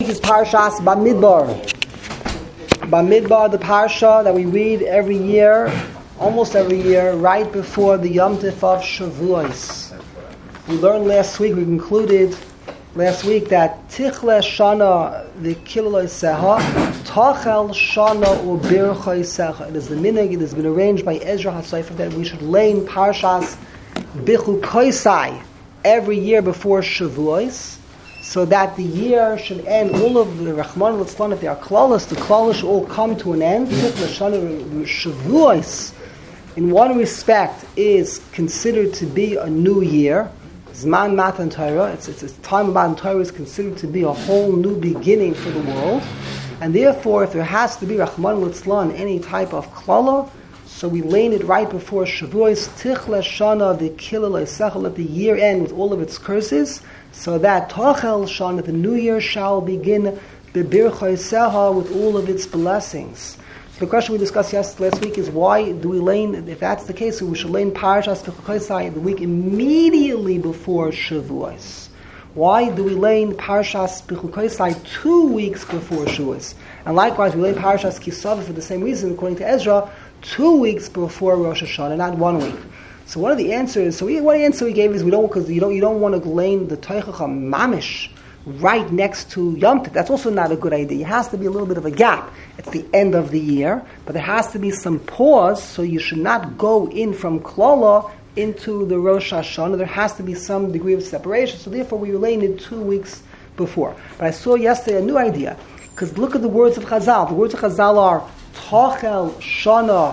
is Parshas Bamidbar. Bamidbar, the parsha that we read every year, almost every year, right before the Yom Tif of Shavuos. We learned last week, we concluded last week that Tichle Shana v'Kiloi Seha, Tachel Shana u'Birchoi Seha. It is the minhag, it has been arranged by Ezra HaSofer that we should lay in Parshas B'chukoisai every year before Shavuos, so that the year should end. All of the Rachman Litzlan, if they are klalos, the klalos should all come to an end. Shavuos, in one respect, is considered to be a new year. Zman Matan Torah, it's time of Matan Torah is considered to be a whole new beginning for the world, and therefore, if there has to be Rachman Litzlan, any type of klala, so we lane it right before Shavuos. Tichle Shana v'Kiloi Secha, let the year end with all of its curses, so that Tachel Shana, the new year, shall begin B'Birchoi Secha with all of its blessings. So the question we discussed last week is, why do we lane, if that's the case, we should lane Parashas B'chukoisai the week immediately before Shavuos? Why do we lane Parashas B'chukoisai 2 weeks before Shavuos? And likewise, we lane Parashas Kisavah for the same reason, according to Ezra, 2 weeks before Rosh Hashanah, not 1 week. So one of the answers, one answer we gave is you don't want to lane the Teichacha Mamish right next to Yom Tov. That's also not a good idea. It has to be a little bit of a gap. It's the end of the year, but there has to be some pause, so you should not go in from Klala into the Rosh Hashanah. There has to be some degree of separation, so therefore we lane it 2 weeks before. But I saw yesterday a new idea, because look at the words of Chazal. The words of Chazal are Tachel Shana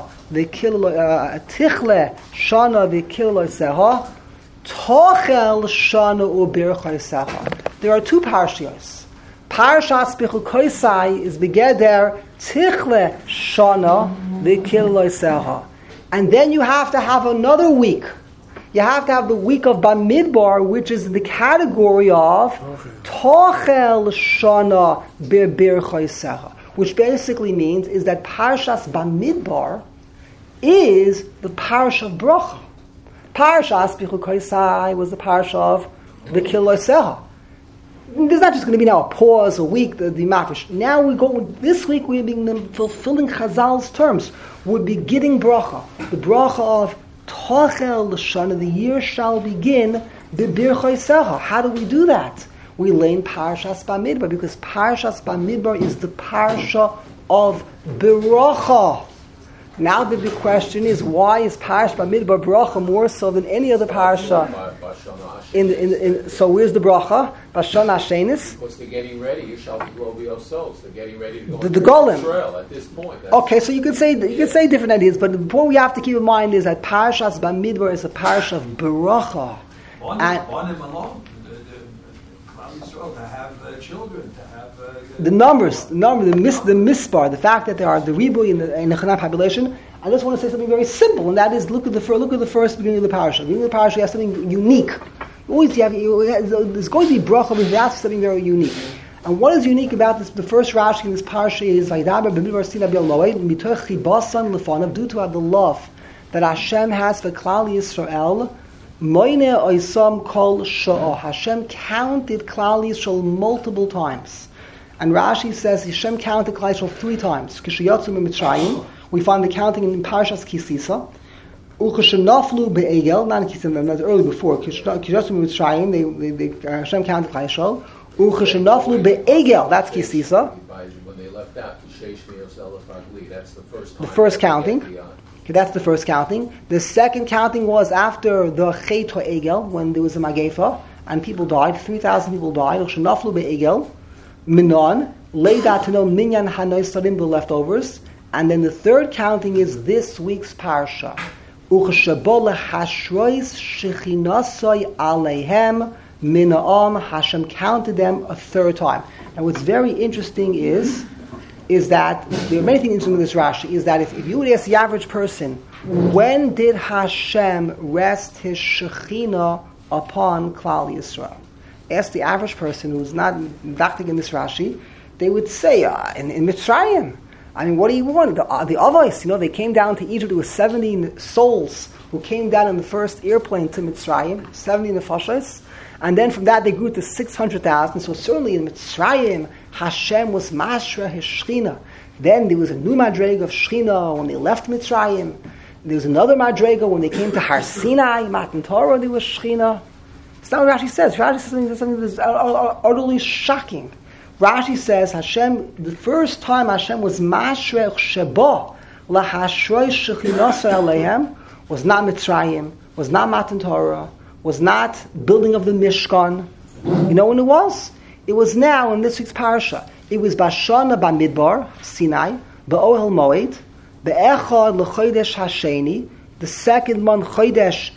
Tichle Shana v'Kiloi Seha, Tachel Shana u'Birchoi Seha. There are 2 parshiyos. Parshas B'chukoisai is begeder Tichle Shana v'Kiloi Seha, and then you have to have another week. You have to have the week of Bamidbar, which is the category of Tachel Shana v'Birchoi Seha, which basically means is that Parshas Bamidbar is the parsha of bracha. Parshas B'chukoisai was the parsha of B'Kiloi Seha. There's not just going to be now a pause, a week, the mafish. Now we go, this week we're fulfilling Chazal's terms. We're beginning bracha. The bracha of Tachel L'Shana, the year shall begin B'Birchoi Seha. How do we do that? We lane Parshas Bamidbar, because Parshas Bamidbar is the parsha of bracha. Now the big question is, why is Parshas Bamidbar bracha more so than any other parsha? So where's the bracha? Bashana Hashenis. Because they're getting ready. You shall blow yourselves. They're getting ready to go the golem. Israel at this point. Okay, so you could say different ideas, but the point we have to keep in mind is that Parshas Bamidbar is a parsha of bracha. Born him alone. To have children, to have the mispar, the fact that there are the ribuy in the Chanam population. I just want to say something very simple, and that is look at the first beginning of the parasha. The beginning of the parasha has something unique. There's going to be bracha, but that's something very unique. And what is unique about this? The first Rashi in this parasha is Vaydaber b'midbar sina b'yaloi mitoch chibasan lefanav, due to the love that Hashem has for Klal Yisrael. Moine oisam kol sha'ah. Hashem counted Klal Yisrael multiple times. And Rashi says Hashem counted Klal Yisrael 3 times. Kishayotzu mitzrayim, we find the counting in Parshas Kisisa. Uchashenaflu be'egel, not in Kisisa, that's early before. Kishayotzu mitzrayim, they Hashem counted Klal Yisrael. Uchashenaflu be'egel, that's Kisisa. When they left out, that's the first time. The first counting. Okay, that's the first counting. The second counting was after the Chet HaEgel, when there was a Magefa, and people died. 3,000 people died. Shenaflu be'egel, minon, leidat to know minyan hanoisarim, the leftovers. And then the third counting is this week's parsha. Uchashabol hashrois shechinasoi aleihem minaam. Hashem counted them a 3rd time. Now what's very interesting is that there are many things interesting in this Rashi, is that if you would ask the average person, when did Hashem rest His Shekhinah upon Klal Yisrael? Ask the average person who's not doctoring in this Rashi, they would say, in Mitzrayim. I mean, what do you want? The Avos, they came down to Egypt. There were 70 souls who came down in the first airplane to Mitzrayim, 70 nefashos. And then from that they grew to 600,000. So certainly in Mitzrayim, Hashem was Mashra his Shechina. Then there was a new Madrega of Shechina when they left Mitzrayim. There was another Madrega when they came to Har Sinai, Matan Torah, there was Shechina. It's not what Rashi says. Rashi says something that's utterly shocking. Rashi says Hashem, the first time Hashem was Mashrech Sheba LaHashroi Shechinasai Aleihem was not Mitzrayim, was not Matan Torah, was not building of the Mishkan. You know when it was? It was now in this week's parasha. It was Bashana Bamidbar, Sinai, Ba'ohel Moed, Be'echad L'chodesh Hasheni, the second month Chodesh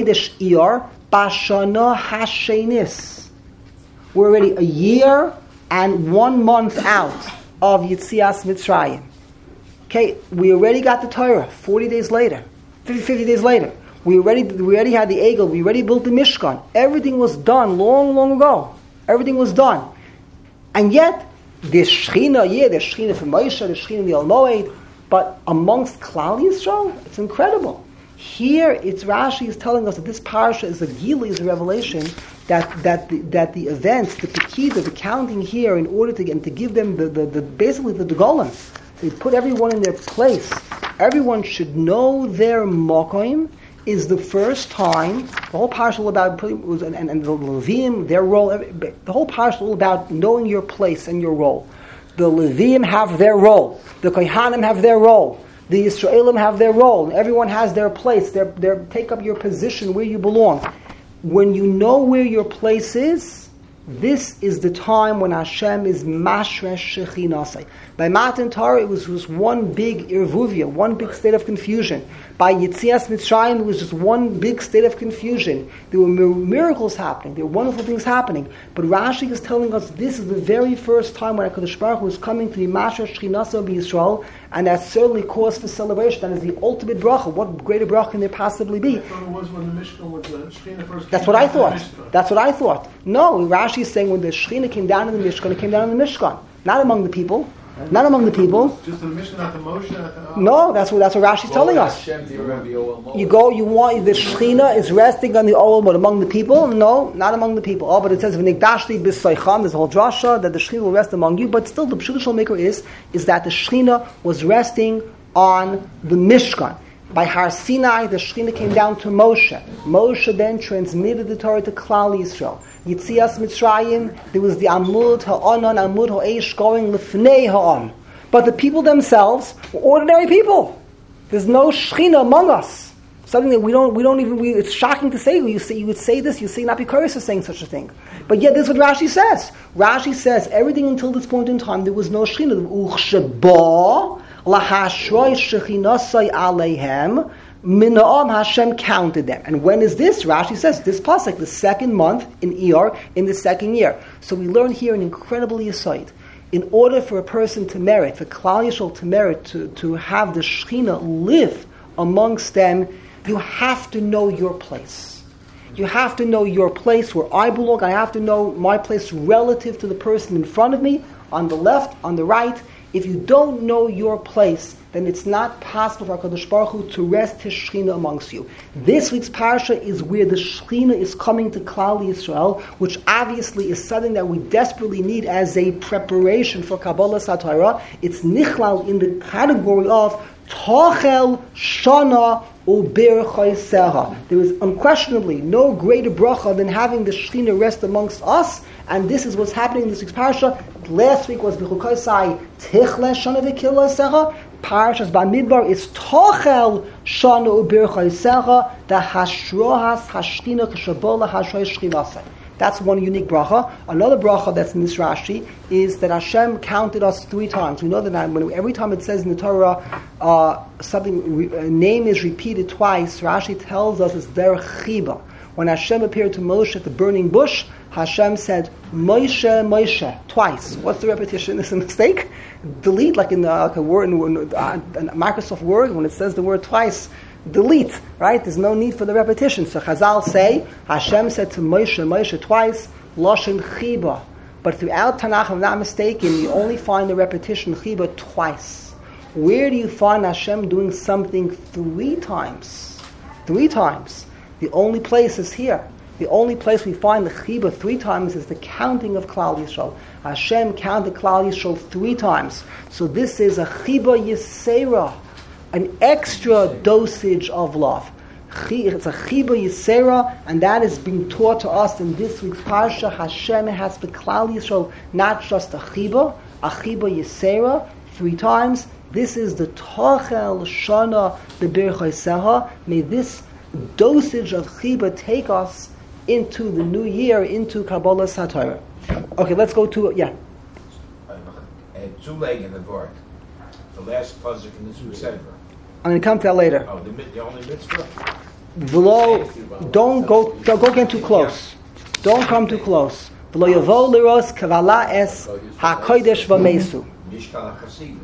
Iyar, Bashana Hashenis. We're already a year and 1 month out of Yitzias Mitzrayim. Okay, we already got the Torah 40 days later, 50 days later. We already had the Egel, we already built the Mishkan. Everything was done long ago. Everything was done. And yet, there's Shechina, there's Shechina for Moshe, there's Shechina in the Al Moed, but amongst Klal Yisrael, it's incredible. Here, it's Rashi is telling us that this parasha is a gili, is a revelation that the events, the pekida, the counting here, in order to give them basically the golem, to put everyone in their place. Everyone should know their makom. Is the first time the whole parasha about and the Levim, their role. The whole parasha all about knowing your place and your role. The Levim have their role. The Kohanim have their role. The Yisraelim have their role. Everyone has their place. They take up your position where you belong. When you know where your place is, this is the time when Hashem is mashresh shechinasai. By Matan Torah, it was one big irvuvia, one big state of confusion. By Yitzias Mitzrayim, it was just one big state of confusion. There were miracles happening. There were wonderful things happening. But Rashi is telling us this is the very first time when HaKadosh Baruch Hu was coming to be mashresh shechinasai b'Yisrael, and that's certainly cause for celebration. That is the ultimate bracha. What greater bracha can there possibly be? I thought it was when the Mishkan was the Shechina first. That's what I thought. That's what I thought. No, Rashi is saying when the Shechina came down in the Mishkan, it came down in the Mishkan, not among the people. Not among the people. Just the Mishkan, not the Moshe. No, that's what Rashi's telling us. You want the Shechina is resting on the Oel Moed among the people? No, not among the people. Oh, but it says v'nigdashti b'soicham. There's a whole drasha that the Shechina will rest among you. But still, the Pshuta Maker is that the Shechina was resting on the Mishkan. By Har Sinai, the Shechina came down to Moshe. Moshe then transmitted the Torah to Klal Yisrael. Yitzias Mitzrayim, there was the Amud Ha'anan, Amud Ha'esh going Lefnei Ha'an. But the people themselves were ordinary people. There's no Shechina among us. Something that we don't even. It's shocking to say. You would say this. You say not because for saying such a thing. But yet, this is what Rashi says. Rashi says everything until this point in time there was no Shechina. Uchsheba lahashroi shechinasai aleihem. Mina'am Hashem counted them. And when is this? Rashi says this pasuk, the second month in Iyar, in the second year. So we learn here an incredible yesod. In order for a person to merit, for Klal Yisrael to merit, to have the Shechina live amongst them, you have to know your place. You have to know your place where I belong. I have to know my place relative to the person in front of me, on the left, on the right. If you don't know your place, then it's not possible for HaKadosh Baruch Hu to rest His Shechina amongst you. This week's parasha is where the Shechina is coming to Klal Yisrael, which obviously is something that we desperately need as a preparation for Kabbalah Satira. It's nichlal in the category of Tochel Shana Ubir Chayseha. There is unquestionably no greater bracha than having the Shechina rest amongst us, and this is what's happening in this week's parasha. Last week was B'chukosai Tichle Shana V'Kila Secha. Parashas Bamidbar is Tochel Shana Ubir Chayseha, the Hashrohas Hashchina Kashabola Hashroy Shchinase. That's one unique bracha. Another bracha that's in this Rashi is that Hashem counted us 3 times. We know that every time it says in the Torah a name is repeated twice, Rashi tells us it's der chiba. When Hashem appeared to Moshe at the burning bush, Hashem said, Moshe, Moshe, twice. What's the repetition? Is a mistake? Delete, like in a word, in Microsoft Word, when it says the word twice, delete, right? There's no need for the repetition. So Chazal say, Hashem said to Moshe, Moshe twice, Loshen Chiba. But throughout Tanakh, if I'm not mistaken, you only find the repetition Chiba twice. Where do you find Hashem doing something 3 times? 3 times. The only place is here. The only place we find the chiba 3 times is the counting of Klal Yisrael. Hashem counted Klal Yisrael 3 times. So this is a chiba yisera, an extra dosage of love. It's a chiba yisera, and that is being taught to us in this week's parsha. Hashem has for Klal Yisrael not just a chiba yisera 3 times. This is the Tochel Shana the Birchai Seha. May this dosage of chiba take us into the new year, into Kabbalah Satira. Okay, let's go to, Two leg in the Vart. The last puzzle in this week's Sefer. I'm going to come to that later. Oh, the only mitzvah? V'lo, don't go get too close. Don't come too close. V'lo yavo liros kavala es ha'kodesh v'meisu. Mishkal HaChasidus.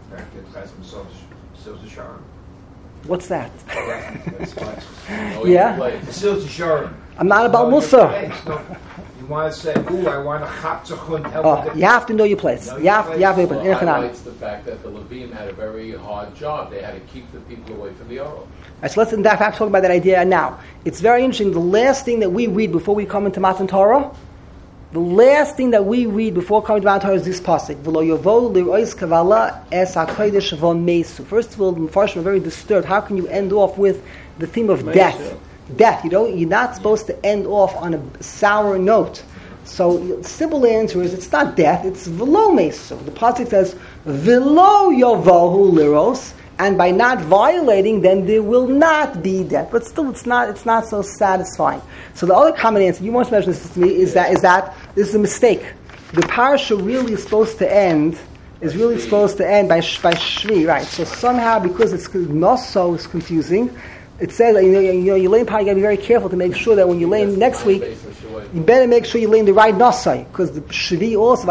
What's that? Oh, Yeah? Silz Sharon. I'm not about Musa. You want to say, I want a chatzachun. You have to know your place. You have to know your place. Highlights the fact that the Levim had a very hard job. They had to keep the people away from the oral. So let's in fact talk about that idea now. It's very interesting. The last thing that we read before we come into Matan Torah, the last thing that we read before coming to Matan Torah is this pasuk. V'lo yavo lirois kavala es hakodesh v'meisu. First of all, the Mepharshim are very disturbed. How can you end off with the theme of death? Death. You're not supposed to end off on a sour note. So simple answer is it's not death. It's v'lo meisu. The pasuk says v'lo yavohu liros. And by not violating, then there will not be death. But still, it's not so satisfying. So the other common answer, you once mentioned this to me, is that this is a mistake. The parasha really is supposed to end by Shvi, right? So somehow, because it's not so, it's confusing. It says, you lay in parasha, you got to be very careful to make sure that when you lay in next week, you better make sure you lay in the right nasai, because the Shvi also,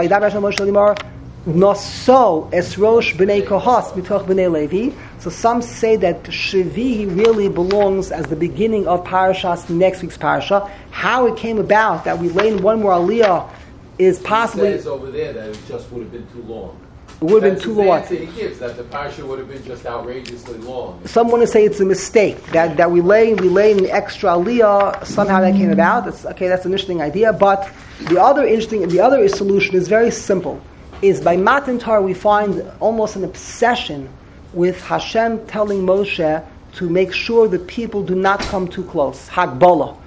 Noso es rosh b'nei kohos mitoch b'nei Levi. So some say that Shvi really belongs as the beginning of Parashas, next week's Parasha. How it came about that we lay in one more Aliyah is possibly... It says over there that it just would have been too long. It would have been too long. That's the answer he gives, that the Parasha would have been just outrageously long. Some want to say it's a mistake, that we lay in an extra Aliyah, somehow that came about. That's an interesting idea, but the other solution is very simple. Is by Matan Torah we find almost an obsession with Hashem telling Moshe to make sure the people do not come too close. Hagbala.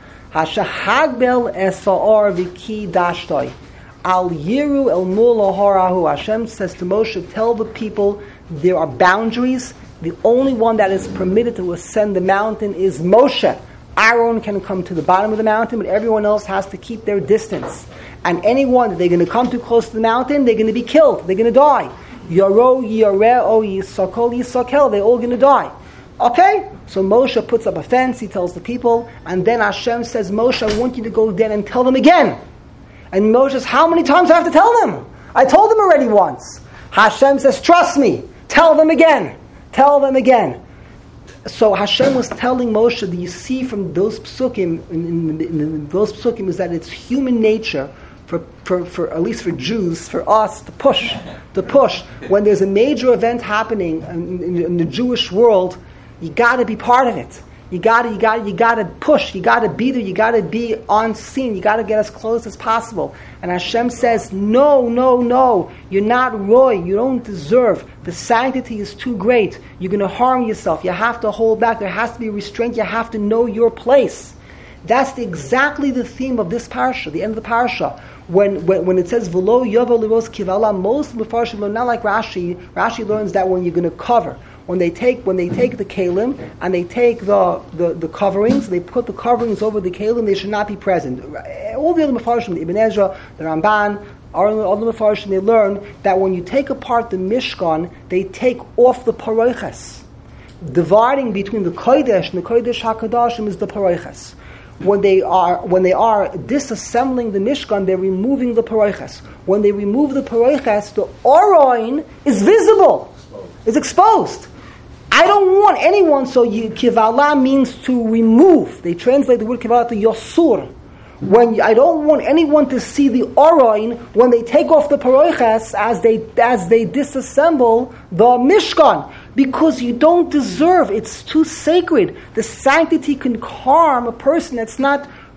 Hagbel esa'or v'ki dashtoi. Al yiru el mul horahu. Hashem says to Moshe, tell the people there are boundaries. The only one that is permitted to ascend the mountain is Moshe. Aaron can come to the bottom of the mountain, but everyone else has to keep their distance. And anyone that they're going to come too close to the mountain, they're going to be killed. They're going to die. Yaro, Yareo, Yisakol, Yisakel, they're all going to die. Okay? So Moshe puts up a fence, he tells the people, and then Hashem says, Moshe, I want you to go then and tell them again. And Moshe says, how many times do I have to tell them? I told them already once. Hashem says, trust me, tell them again. Tell them again. So Hashem was telling Moshe that you see from those psukim, in those psukim, is that it's human nature for at least for Jews, for us to push. When there's a major event happening in the Jewish world, you got to be part of it. You got to push. You got to be there. You got to be on scene. You got to get as close as possible. And Hashem says, no. You're not roy. You don't deserve. The sanctity is too great. You're going to harm yourself. You have to hold back. There has to be restraint. You have to know your place. That's exactly the theme of this parasha, the end of the parasha. When it says v'lo yavo liros kivala, most of the Mepharshim learn, not like Rashi. Rashi learns that when you're going to cover, when they take the kalim and they take the coverings, they put the coverings over the kalim, they should not be present. All the other Mepharshim, the Ibn Ezra, the Ramban, all the Mepharshim, they learn that when you take apart the Mishkan, they take off the paroiches. Dividing between the Kodesh and the Kodesh HaKadoshim is the paroiches. When they are disassembling the Mishkan, they're removing the paroiches. When they remove the paroiches, the Oroin is visible. It's exposed. I don't want anyone, so kivala means to remove. They translate the word kivala to yosur. I don't want anyone to see the Oroin when they take off the paroiches as they disassemble the Mishkan. Because you don't deserve, it's too sacred. The sanctity can harm a person that's not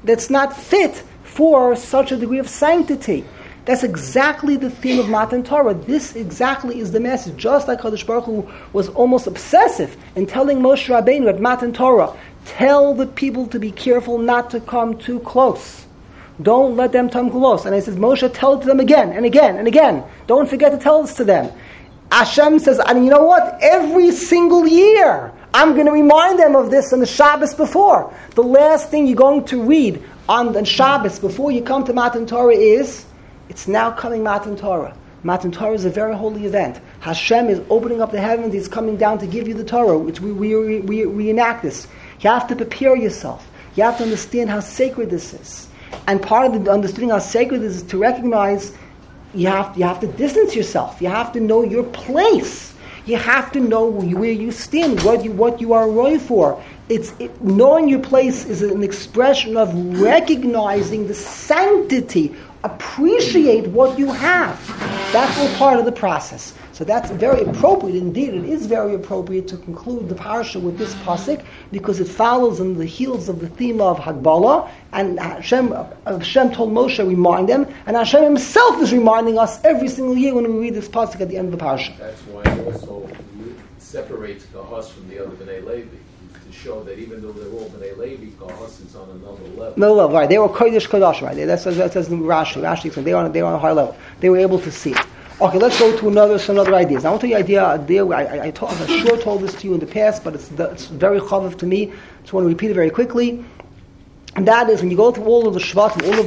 that's not fit for such a degree of sanctity. That's exactly the theme of Matan Torah. This exactly is the message. Just like Kadosh Baruch Hu was almost obsessive in telling Moshe Rabbeinu at Matan Torah, tell the people to be careful not to come too close. Don't let them come close. And he says, Moshe, tell it to them again and again and again. Don't forget to tell this to them. Hashem says, and you know what? Every single year, I'm going to remind them of this on the Shabbos before. The last thing you're going to read on the Shabbos before you come to Matan Torah is, it's now coming Matan Torah. Matan Torah is a very holy event. Hashem is opening up the heavens. He's coming down to give you the Torah, which we reenact this. You have to prepare yourself. You have to understand how sacred this is. And part of the understanding how sacred this is to recognize you have to distance yourself. You have to know your place. You have to know where you stand, what you are roy for. Knowing your place is an expression of recognizing the sanctity. Appreciate what you have. That's all part of the process. So that's very appropriate. Indeed, it is very appropriate to conclude the parasha with this pasuk because it follows on the heels of the theme of Hagbala, and Hashem told Moshe, remind them, and Hashem himself is reminding us every single year when we read this pasuk at the end of the parasha. That's why it also separates Gahas from the other B'nai Levi, to show that even though they're all B'nai Levi, Gahas is on another level. No level, right? They were Kodesh Kodesh, right? That says in Rashi. Rashi said they were on a higher level. They were able to see it. Okay, let's go to another idea. Now, I want to tell you an idea. I'm sure told this to you in the past, but it's very chavav to me. Just want to repeat it very quickly. And that is when you go through all of the Shvatim, all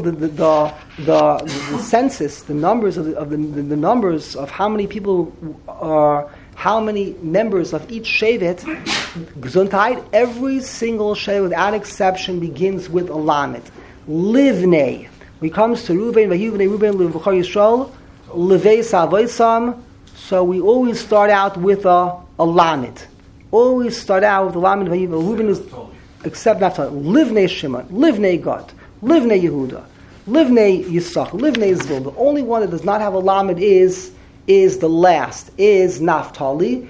of the census, the numbers of the numbers of how many people are, how many members of each shevet, Gesundheit, every single shevet without exception begins with a lamed. Livnei. When it comes to Reuven, Vayivnei Reuven, L'Vachar Yisrael, Levei Savoisam, so we always start out with a lamed. Always start out with a lamed. Reuven is, except Naphtali. Livnei Shimon, Livnei Gad, Livnei Yehuda, Livnei Yisach, Livnei Zvul. The only one that does not have a lamed is the last, is Naphtali.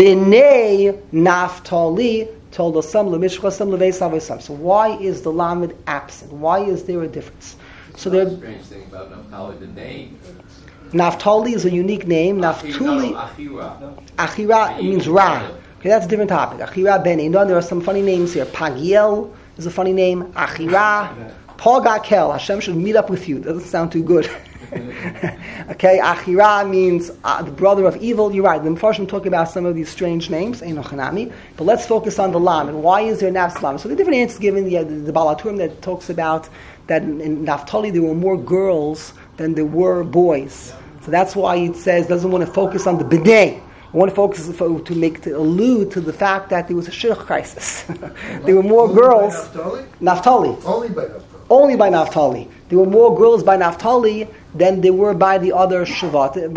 B'nei Naphtali told us some Lemishchasam Levei Savoisam. So why is the lamed absent? Why is there a difference? So the strange thing about Naphtali, the name. Naphtali is a unique name. Naftuli, Achira means Ra. Okay, that's a different topic. Achira ben Einon. There are some funny names here. Pagiel is a funny name. Achira, Pagakel. Hashem should meet up with you. Doesn't sound too good. Okay, Achira means the brother of evil. You're right. The Mepharshim talk about some of these strange names. Einochanami. But let's focus on the Lam and why is there an Lam? So the different answers given. The Baal HaTurim that talks about that in Naphtali there were more girls than there were boys. So that's why it says doesn't want to focus on the b'nei. I want to focus to allude to the fact that there was a shidduch crisis. There were more girls. Naphtali. Only by Naphtali. There were more girls by Naphtali than there were by the other shvatim.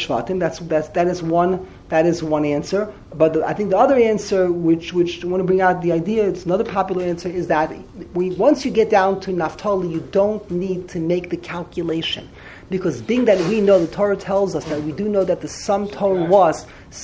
That is one answer. But I think the other answer, which I want to bring out the idea, it's another popular answer, is that once you get down to Naphtali, you don't need to make the calculation. Because being that we know, the Torah tells us that we do know that the sum total was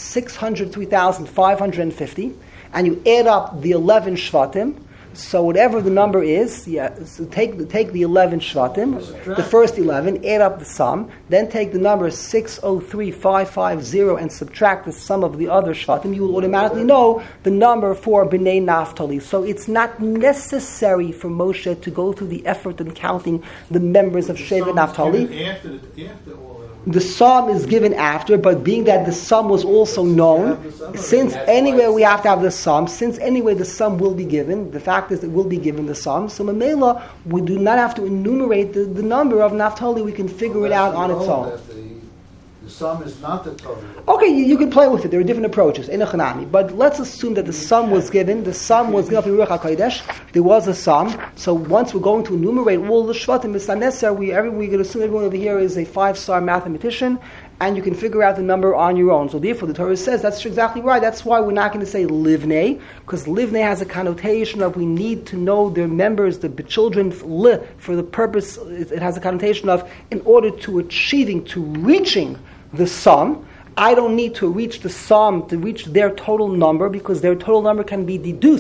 603,550, and you add up the 11 Shvatim, so whatever the number is, so take the 11 Shvatim, the first 11, add up the sum, then take the number 603,550 and subtract the sum of the other Shvatim, you will automatically know the number for B'nai Naphtali. So it's not necessary for Moshe to go through the effort in counting the members of Shevet Naphtali. The sum is given after, but being that the sum was also known, since anyway we have to have the sum, since anyway the sum will be given, the fact is it will be given the sum, so Mamela, we do not have to enumerate the number of Naphtali, we can figure it out on its own. The sum is not the total. Okay, you can play with it. There are different approaches. But let's assume that the sum was given. The sum was given up in Ruach HaKodesh. There was a sum. So once we're going to enumerate all the Shvatim, it's not necessary. We're going to assume everyone over here is a 5-star mathematician, and you can figure out the number on your own. So therefore, the Torah says that's exactly right. That's why we're not going to say livnei, because livnei has a connotation of we need to know their members, the children, for the purpose. It has a connotation of in order to reaching the sum. I don't need to reach the sum to reach their total number because their total number can be deduced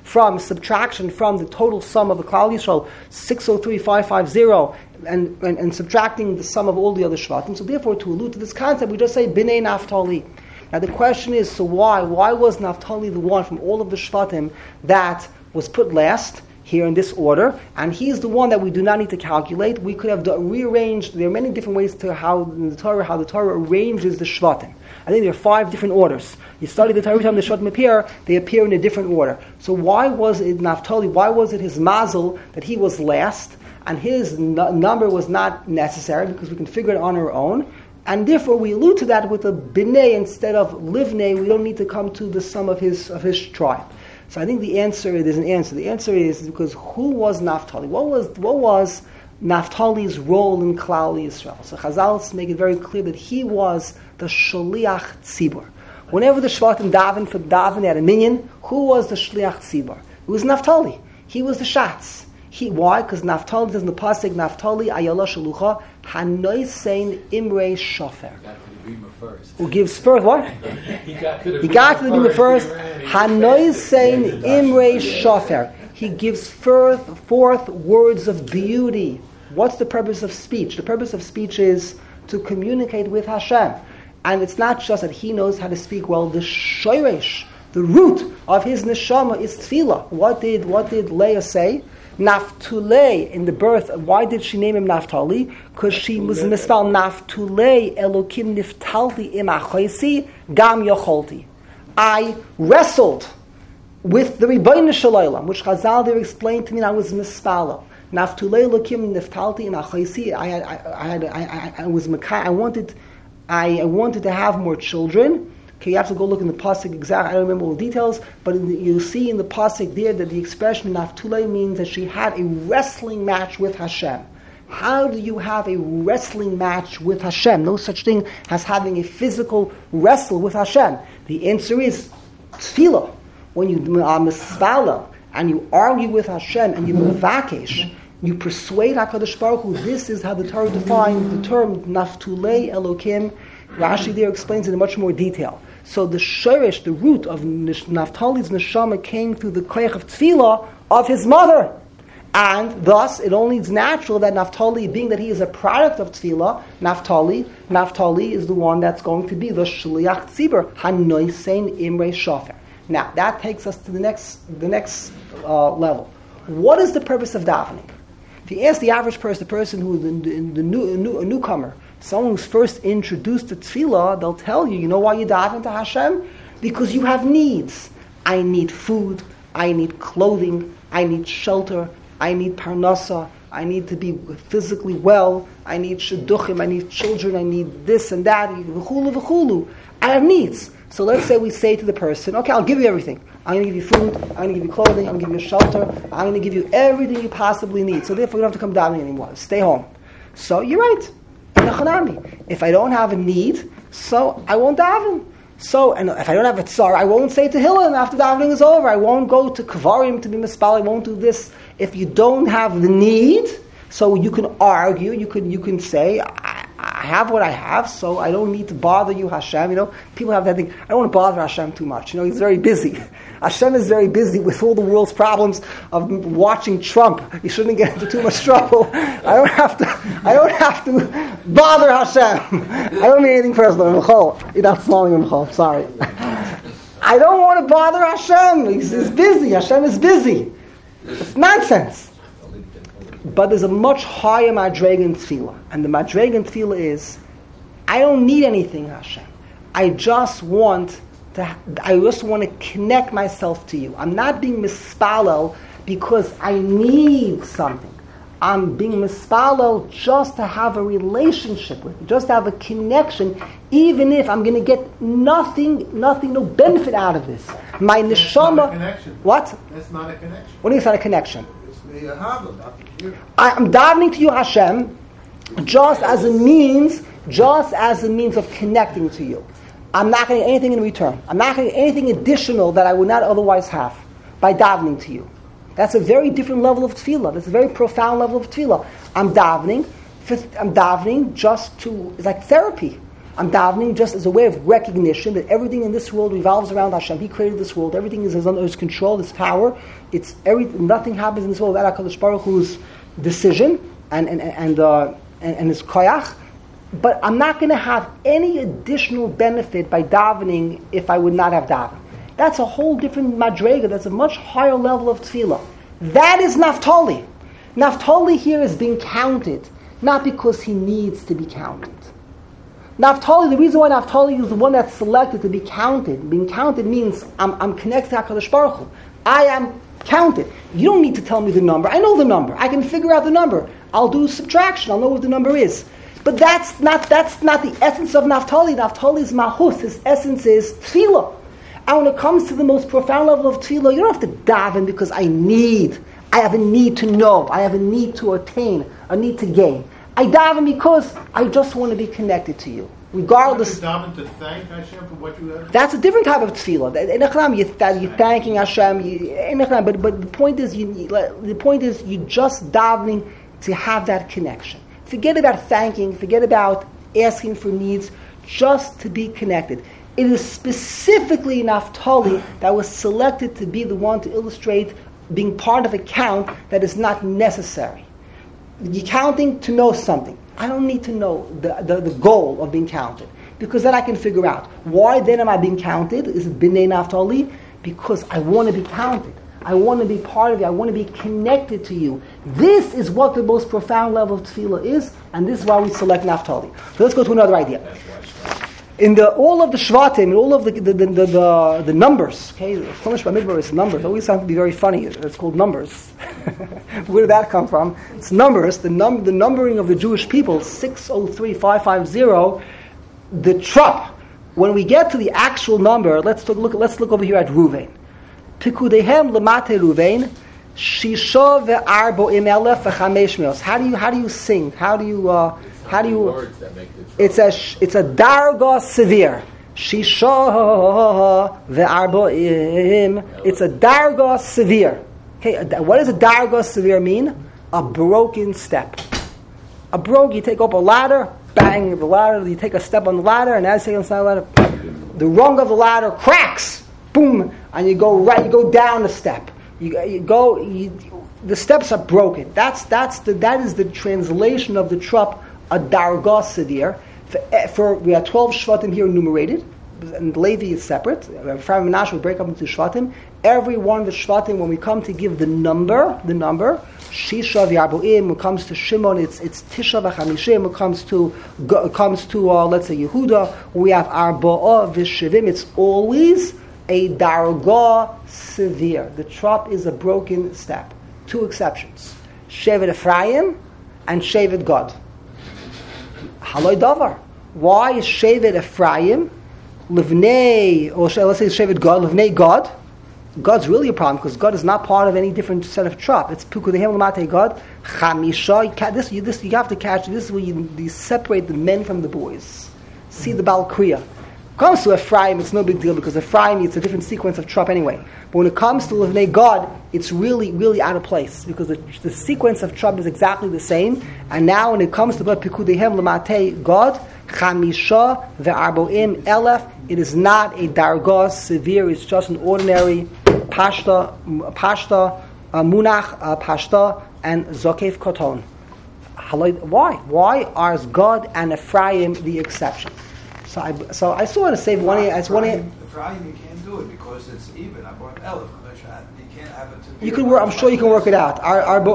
from subtraction from the total sum of the Klal Yisrael, 603,550, and subtracting the sum of all the other Shvatim. So therefore, to allude to this concept, we just say Bnei Naphtali. Now the question is, so why? Why was Naphtali the one from all of the Shvatim that was put last here in this order? And he's the one that we do not need to calculate. We could have rearranged. There are many different ways to how the Torah arranges the Shvatim. I think there are 5 different orders. You study the Torah, every time the Shvatim appear, they appear in a different order. So why was it Naphtali? Why was it his mazel that he was last, and his number was not necessary because we can figure it on our own? And therefore, we allude to that with a Bnei instead of Livnei. We don't need to come to the sum of his tribe. So I think the answer, there's an answer. The answer is because who was Naphtali? What was Naphtali's role in Klal Yisrael? So Chazal make it very clear that he was the Shaliach Tzibur. Whenever the Shvatim daven at a minyan, who was the Shaliach Tzibur? It was Naphtali. He was the Shatz. Why? Because Naphtali says in the pasuk, Naphtali ayala shalucha hanoisein imrei shofer. Who gives first what? He got to the bima first. Hanoisein imrei shofer. He gives forth words of beauty. What's the purpose of speech? The purpose of speech is to communicate with Hashem. And it's not just that he knows how to speak well. The shoresh, the root of his neshama is tefillah. What did Leah say? Naftulei in the birth. Why did she name him Naphtali? Because she was mispelled Naftulei Elokim Niftalti im Achoisi Gam Yocholti. I wrestled with the Rebbeinu Shel Olam, which Chazal there explained to me. And I was mispelled. Naftulei Elokim Niftalti im Achoisi. I wanted to have more children. Okay, you have to go look in the pasuk exactly. I don't remember all the details, but you'll see in the pasuk there that the expression Naftulei means that she had a wrestling match with Hashem. How do you have a wrestling match with Hashem? No such thing as having a physical wrestle with Hashem. The answer is tefillah. When you are mispala and you argue with Hashem and you mevakesh, you persuade HaKadosh Baruch Hu. This is how the Torah defines the term Naftulei Elokim. Rashi there explains it in much more detail. So the shorish, the root of Naphtali's neshama came through the koach of tefillah of his mother. And thus, it only is natural that Naphtali, being that he is a product of tefillah, Naphtali is the one that's going to be the shliach tzibur, hanoisein imrei shofer. Now, that takes us to the next level. What is the purpose of davening? If you ask the average person, the person who a newcomer, someone who's first introduced to tefillah, they'll tell you, you know why you daven to Hashem? Because you have needs. I need food, I need clothing, I need shelter, I need parnasa, I need to be physically well, I need shidduchim, I need children, I need this and that, v'chulu v'chulu. I have needs. So let's say we say to the person, okay, I'll give you everything. I'm going to give you food, I'm going to give you clothing, I'm going to give you shelter, I'm going to give you everything you possibly need. So therefore you don't have to come davening anymore. Stay home. So you're right. If I don't have a need, so I won't daven. So, and if I don't have a tsar, I won't say Tehillim after davening is over. I won't go to Kvarim to be mispal. I won't do this. If you don't have the need, so you can argue. You can say, I have what I have, so I don't need to bother you, Hashem. You know, people have that thing. I don't want to bother Hashem too much. You know, he's very busy. Hashem is very busy with all the world's problems of watching Trump. He shouldn't get into too much trouble. I don't have to bother Hashem. I don't mean anything personal. You're not smiling, Michal. Sorry. I don't want to bother Hashem. He's busy. Hashem is busy. It's nonsense. But there's a much higher madrega in tefillah. And the madrega in tefillah is, I don't need anything, Hashem. I just want to connect myself to you. I'm not being mispalel because I need something. I'm being mispalel just to have a relationship with you, just to have a connection, even if I'm going to get nothing, no benefit out of this. My neshama. Not a connection. What? That's not a connection. What do you mean it's not a connection? It's I'm davening to you, Hashem, just as a means of connecting to you. I'm not getting anything in return. I'm not getting anything additional that I would not otherwise have by davening to you. That's a very different level of tefillah. That's a very profound level of tefillah. I'm davening just to, it's like therapy. I'm davening just as a way of recognition that everything in this world revolves around Hashem. He created this world. Everything is under His control, His power. Nothing happens in this world without HaKadosh Baruch Hu's decision and His koyach. But I'm not going to have any additional benefit by davening if I would not have davened. That's a whole different madrega. That's a much higher level of tefillah. That is Naphtali. Naphtali here is being counted, not because he needs to be counted. Naphtali, the reason why Naphtali is the one that's selected to be counted. Being counted means I'm connected to HaKadosh Baruch Hu. I am counted. You don't need to tell me the number. I know the number. I can figure out the number. I'll do subtraction. I'll know what the number is. But that's not the essence of Naphtali. Naphtali is mahus. His essence is tefillah. And when it comes to the most profound level of tefillah, you don't have to daven because I have a need to know. I have a need to attain, a need to gain. I daven because I just want to be connected to you. Regardless. You daven to thank Hashem for what you have. That's a different type of tefillah. You're thanking Hashem. But the point is, you just davening to have that connection. Forget about thanking. Forget about asking for needs. Just to be connected. It is specifically Naphtali that was selected to be the one to illustrate being part of a count that is not necessary. You're counting to know something. I don't need to know the goal of being counted, because then I can figure out why then am I being counted. Is it B'nai Naphtali? Because I want to be counted. I want to be part of you. I want to be connected to you. This is what the most profound level of tefillah is, and this is why we select Naphtali. So let's go to another idea. In all of the Shvatim, in all of the numbers, okay, Chumash Bamidbar is numbers. It always sounds to be very funny. It's called numbers. Where did that come from? It's numbers. The numbering of the Jewish people, 603550. The trup. When we get to the actual number, let's look over here at Ruvain. Pikudehem lemate Ruvain, shisha ve'arbo'im elef v'chamesh meos. How do you sing? How do you? It's a darga severe. Shisha ve'arbo'im. It's a darga severe. Okay, what does a darga severe mean? A broken step. You take up a ladder, bang the ladder. You take a step on the ladder, and as you take on the ladder, the rung of the ladder cracks. Boom, and you go right. You go down a step. The steps are broken. That is the translation of the trup. A darga severe. We have 12 shvatim here enumerated, and Levi is separate. Ephraim and Menashe will break up into shvatim. Every one of the shvatim, when we come to give the number, Shisha v'Arboim. When it comes to Shimon, it's Tisha v'Chamishim. When it comes to let's say Yehuda, we have Arba'a v'Shivim. It's always a darga severe. The trup is a broken step. Two exceptions: Shevet Ephraim and Shevet Gad. Haloi davar. Why is Shevet Ephraim livnei, or let's say Shevet Gad, livnei Gad? God's really a problem because God is not part of any different set of trup. It's Pukudehem Lamate God. Chamisha. This you have to catch. This is where you separate the men from the boys. See the Baal Kriya. When it comes to Ephraim, it's no big deal because Ephraim, it's a different sequence of trup anyway. But when it comes to Livnei God, it's really, really out of place because the sequence of trup is exactly the same. And now when it comes to God, Pikudehem Lamate God, Chamisha ve'arboim elef, it is not a darga severe. It's just an ordinary pashta, munach, pashta, and zokef koton. Why? Why are God and Ephraim the exception? So I still want to save one. Ephraim, you can't do it because it's even. I brought elef. You can't have it. You can work. I'm sure you can work it out.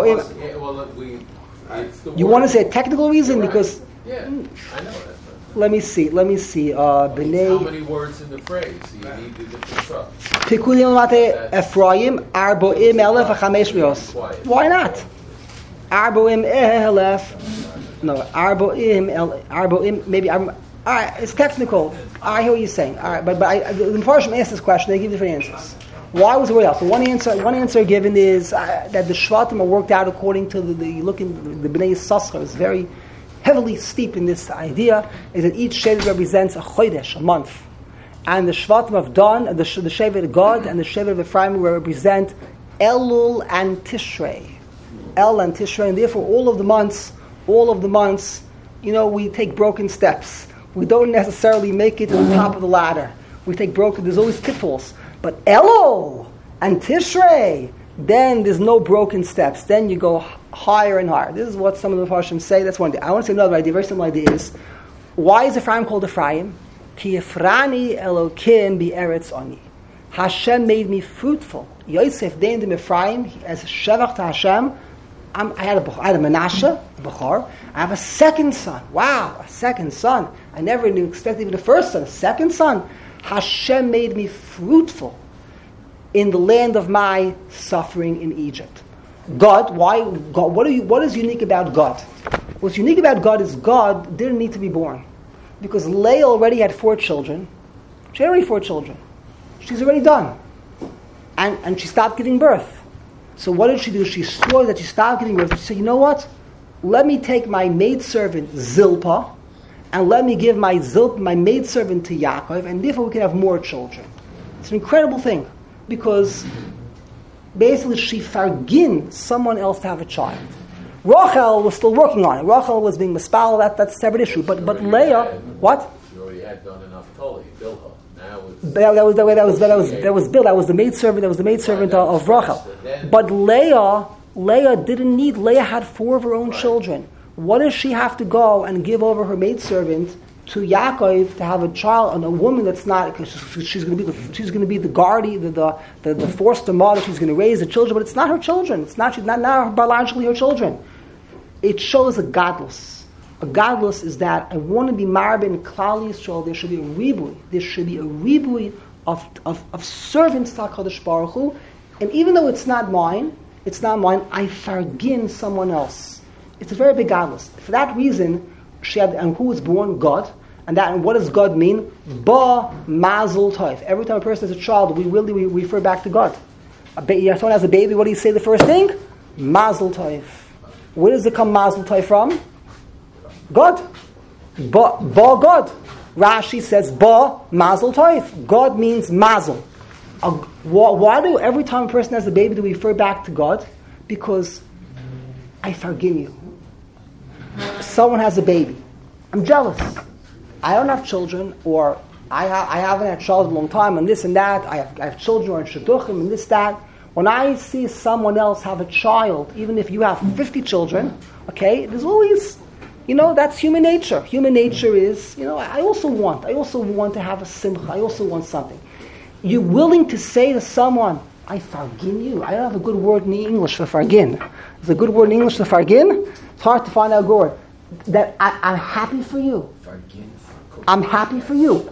You want to say a technical reason because? Yeah, I know that. Let me see. B'nei. How many words in the phrase? You need the different trup. Pikudim lamate Ephraim arboim elef v'chamesh meos. Why not? Arboim elef. No, arboim. Maybe I'm. All right, it's technical. I hear what you're saying. All right, but the Parashim asked this question. They give different answers. Why was the word else? So one answer given is that the Shvatim are worked out according to the Bnei Yissaschar is very heavily steeped in this idea, is that each Shevet represents a chodesh, a month. And the Shvatim of Dan, the Shevet of God, and the Shevet of Ephraim represent Elul and Tishrei. El and Tishrei, and therefore all of the months, we take broken steps. We don't necessarily make it to the top of the ladder. We take broken, there's always pitfalls. But Elul and Tishrei, then there's no broken steps. Then you go higher and higher. This is what some of the Farshim say. That's one idea. I want to say another idea, very similar idea is, why is Ephraim called Ephraim? Ki Efrani Elokim bi Eretz Ani. Hashem made me fruitful. Yosef named him Ephraim as Shevach to Hashem. I had a Menashe, a Bechor. I have a second son. Wow, a second son. I never knew, expected even the first son, a second son. Hashem made me fruitful in the land of my suffering in Egypt. God, why? God, what is unique about God? What's unique about God is God didn't need to be born. Because Leah already had 4 children. She had already 4 children. She's already done. And she stopped giving birth. So what did she do? She swore that she stopped giving birth. She said, you know what? Let me take my maidservant Zilpah, and let me give my maidservant to Yaakov, and therefore we can have more children. It's an incredible thing. Because basically she fargin someone else to have a child. Rachel was still working on it. Rachel was being mispal, that's a separate issue. But Leah, what? She already had done enough Toli, Bilhah. Now it's... That was Bill. That was the maidservant. That was the maidservant of Rachel. But Leah didn't need. Leah had 4 of her own children. What does she have to go and give over her maidservant to Yaakov to have a child and a woman that's not? Because she's going to be the guardian, the foster mother. She's going to raise the children, but it's not her children. She's not biologically her children. It shows a godless. A godless is that I want to be married in Klal Yisrael. There should be a ribui. There should be a ribui of servants to HaKadosh Baruch Hu. And even though it's not mine, I fargin someone else. It's a very big godless. For that reason, she had, and who was born? God. And what does God mean? Ba mazel tov. Every time a person has a child, we refer back to God. Someone has a baby, what do you say the first thing? Mazel tov. Where does it come mazel tov from? God. Ba God. Rashi says ba mazel tov. God means mazel. Why do every time a person has a baby do we refer back to God? Because I forgive you. Someone has a baby. I'm jealous. I don't have children, or I haven't had children in a long time, and this and that. I have children or shidduchim and this, that. When I see someone else have a child, even if you have 50 children, okay, there's always, that's human nature. Human nature is, I also want to have a simcha. I also want something. You're willing to say to someone, I fargin you. I don't have a good word in English for fargin. There's a good word in English for fargin. It's hard to find out a good word. That I'm happy for you. I'm happy for you.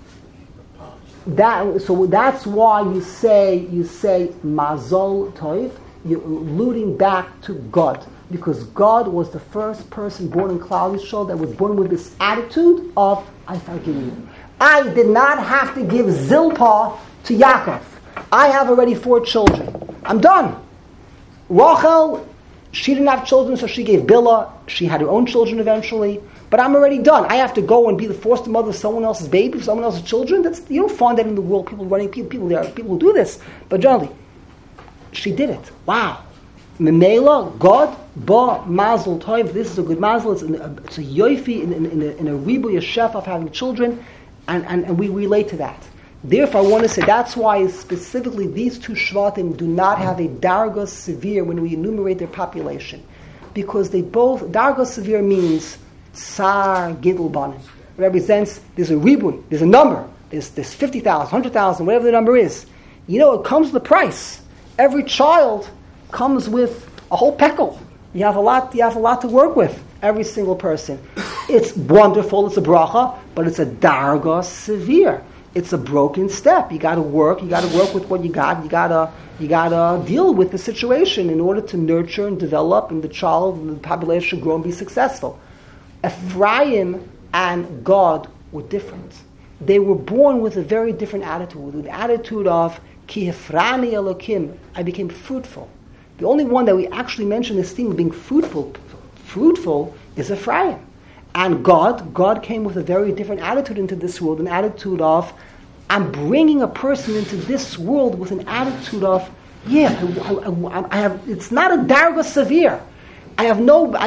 So that's why you say Mazol Tov. You're alluding back to God, because God was the first person born in Klal Yisrael that was born with this attitude of I forgive you. I did not have to give Zilpah to Yaakov. I have already 4 children. I'm done. Rachel, she didn't have children, so she gave Bilhah. She had her own children eventually. But I'm already done. I have to go and be the foster mother of someone else's baby, someone else's children. You don't find that in the world. There are people who do this. But generally, she did it. Wow. Memela, God, ba mazel tov. This is a good mazel. It's a yoifi in a ribu yeshef of having children, and we relate to that. Therefore, I want to say that's why specifically these 2 shvatim do not have a darga severe when we enumerate their population, because they both darga severe means Sar Gidul Banim. It represents, there's a ribun, there's a number, there's 50,000, 100,000, whatever the number is. It comes with a price. Every child comes with a whole pekel. You have a lot to work with, every single person. It's wonderful, it's a bracha, but it's a darga severe. It's a broken step. You gotta work with what you got, you gotta deal with the situation in order to nurture and develop, and the child and the population grow and be successful. Ephraim and God were different. They were born with a very different attitude, with the attitude of Ki Hefrani Elokim, I became fruitful. The only one that we actually mention this theme of being fruitful is Ephraim. And God came with a very different attitude into this world, an attitude of, I'm bringing a person into this world with an attitude of, I have. It's not a darga severe. There's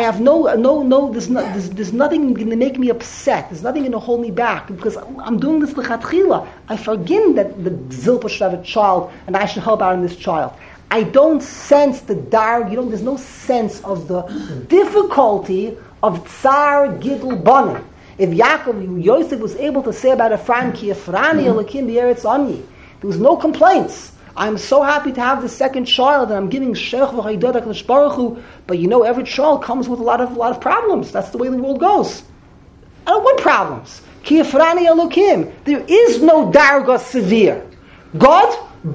nothing going to make me upset. There's nothing going to hold me back because I'm doing this l'chatchila. I forgive that the Zilpa should have a child and I should help out in this child. I don't sense the there's no sense of the difficulty of Tsar Gidul Banim. If Yosef was able to say about Ephraim, Ki Efrani Elokim B'Eretz Ani, there was no complaints. I'm so happy to have the second child, and I'm giving Shech v'Chaydot HaKadosh Baruch Hu. But every child comes with a lot of problems. That's the way the world goes. I don't want problems. Ki Efrani Elokim. There is no darga severe. God,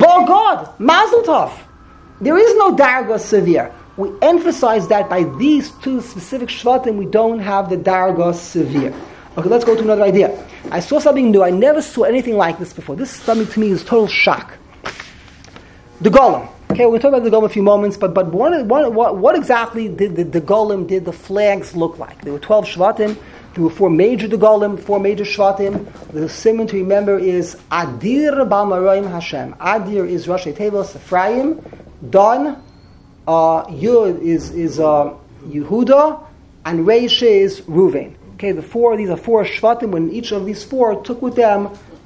Mazel Tov. There is no darga severe. We emphasize that by these two specific shvatim, we don't have the darga severe. Okay, let's go to another idea. I saw something new. I never saw anything like this before. This something to me is total shock. The golem. Okay, we're going to talk about the golem in a few moments, but what exactly did the golem, did the flags look like? There were 12 shvatim. There were 4 major golem, 4 major shvatim. The simon to remember is Adir B'Amaroim Hashem. Adir is Rashi Tevos Ephraim. Dan, Yud is Yehuda, and Reish is Ruvain. Okay, these are 4 shvatim. When each of these 4 took with them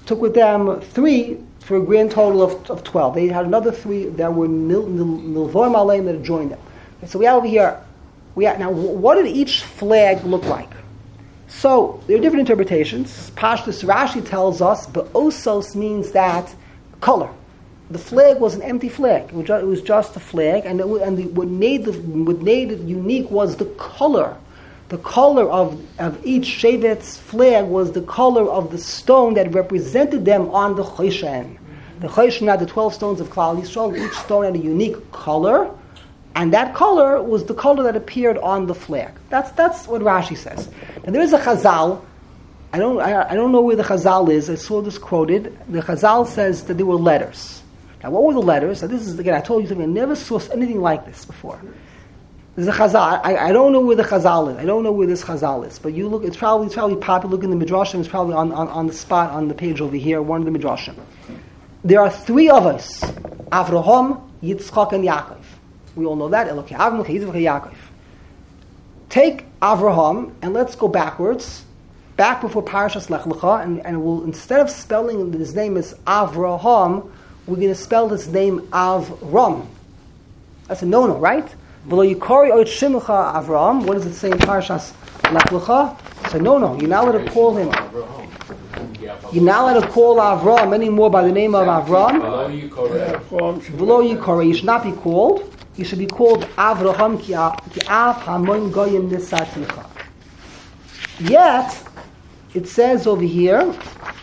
3 for a grand total of 12. They had another 3 that were Nilvoim Aleim that joined them. Okay, so we have over here. Now, what did each flag look like? So there are different interpretations. Pashtus Rashi tells us, Be'osos means that color. The flag was an empty flag. It was just a flag, and what made it unique was the color. The color of each Shevet's flag was the color of the stone that represented them on the Choshen. The Choshen had the 12 stones of Klal Yisrael. Each stone had a unique color, and that color was the color that appeared on the flag. That's what Rashi says. And there is a Chazal. I don't know where the Chazal is. I saw this quoted. The Chazal says that there were letters. Now, what were the letters? Now, this is, again, I told you something, I never saw anything like this before. There's a Chazal. I don't know where the Chazal is. I don't know where this Chazal is. But you look, it's probably popular. Look in the Midrashim. It's probably on the spot on the page over here, one of the Midrashim. There are 3 of us. Avraham, Yitzchak, and Yaakov. We all know that. Elokei Avram, Elokei Yitzchak, Yaakov. Take Avraham, and let's go backwards. Back before Parashas Lech Lecha, and we'll, instead of spelling his name as Avraham, we're going to spell his name Avram. That's a no-no, right? V'lo yikori oit shimcha Avram. What does it say in Parashas Lech Lecha? It's a no-no. You're not allowed to call him. You're not allowed to call Avram anymore by the name of Avram. V'lo yikori. You should not be called. You should be called Avraham ki av hamon goyim nisaticha. Yet, it says over here in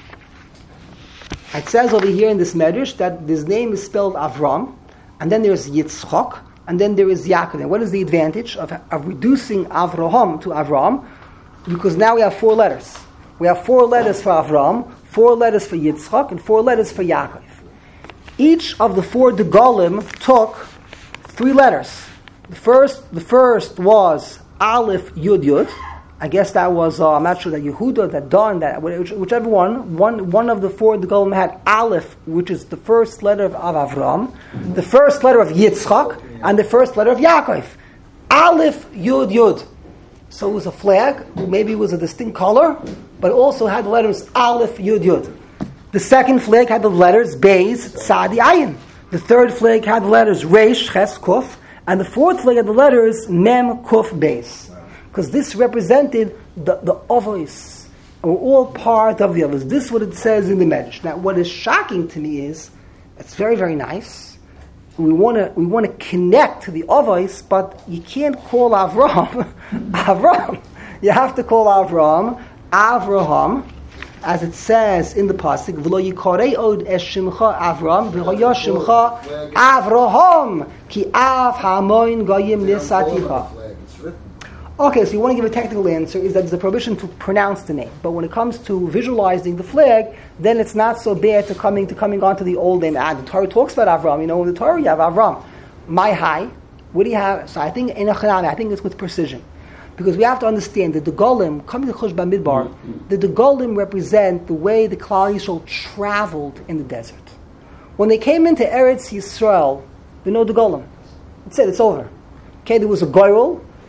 this Medrash that his name is spelled Avram, and then there's Yitzchak, and then there is Yaakov. And what is the advantage of reducing Avraham to Avram? Because now we have 4 letters. We have 4 letters for Avram, 4 letters for Yitzchak, and 4 letters for Yaakov. Each of the 4 Degalim took 3 letters. The first was Aleph Yud Yud. I guess that was, I'm not sure, that Yehuda, that Dan, that whichever one of the 4 Degalim had Aleph, which is the first letter of Avram, the first letter of Yitzchak, and the first letter of Yaakov. Aleph Yud Yud. So it was a flag, maybe it was a distinct color, but it also had the letters Aleph Yud Yud. The second flag had the letters Beis Tzadi Ayin. The third flag had the letters Reish Ches Kuf, and the fourth flag had the letters Mem Kuf Beis. Because this represented the Avos. We're all part of the Avos. This is what it says in the Medrash. Now, what is shocking to me is, it's very, very nice. We want to connect to the Avos, but you can't call Avram Avram. You have to call Avram Avraham, as it says in the pasuk, "V'lo yikarei od es shimcha Avram, v'hoya shimcha Avraham, ki av hamoin goyim nisaticha." Okay, so you want to give a technical answer, is that there's a prohibition to pronounce the name. But when it comes to visualizing the flag, then it's not so bad to coming onto the old name. The Torah talks about Avram. In the Torah you have Avram. My high. What do you have? So I think in a Chanami, I think it's with precision. Because we have to understand that the Golim, coming to Chush Bamidbar, the Golim represent the way the Klal Yisrael traveled in the desert. When they came into Eretz Yisrael, they know the Golim. That's it, it's over. Okay, there was a Goyrel,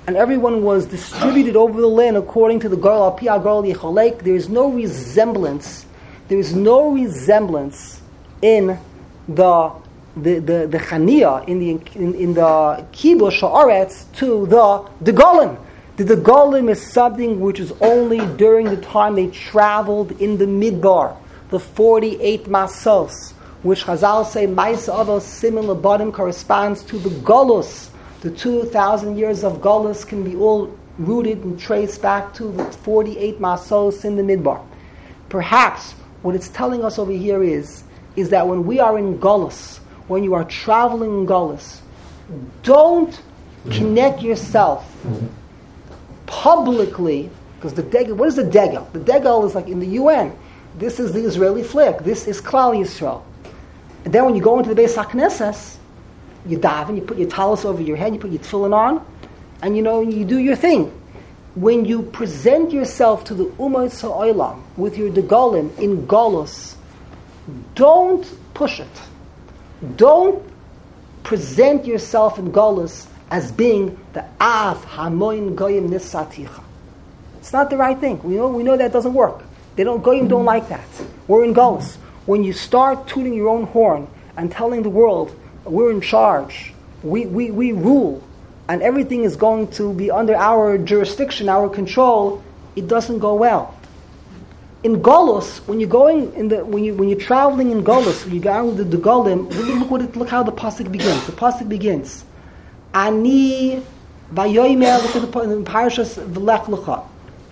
and everyone was distributed over the land according to the Goral Al Pi HaGoral Yecholek, there is no resemblance. There is no resemblance in the Chaniah, in the Kibush Haaretz to the Golim. The Golim is something which is only during the time they traveled in the Midbar, the 48 Masos, which Chazal say Ma'aseh Avos Simin Labadim corresponds to the Golus. The 2,000 years of Golus can be all rooted and traced back to the 48 Masos in the Midbar. Perhaps what it's telling us over here is that when we are in Golus, when you are traveling in Golus, don't connect yourself publicly, because the Degel, what is the Degel? The Degel is like in the UN. This is the Israeli flag. This is Klal Yisrael. And then when you go into the Beis HaKnesses, you daven, you put your talis over your head, you put your tefillin on, and you do your thing. When you present yourself to the Ummah Ha'olam with your Degolim in Golus, don't push it. Don't present yourself in Golus as being the Av Hamoin Goyim Nisaticha. It's not the right thing. We know that doesn't work. Goyim don't like that. We're in Golus. When you start tooting your own horn and telling the world we're in charge, we rule, and everything is going to be under our jurisdiction, our control, it doesn't go well. In Golus, when you're traveling in Golus, when you go with the Golim, look how the pasuk begins. The pasuk begins, Ani vayomer, look at the Parashas V'lech Lecha.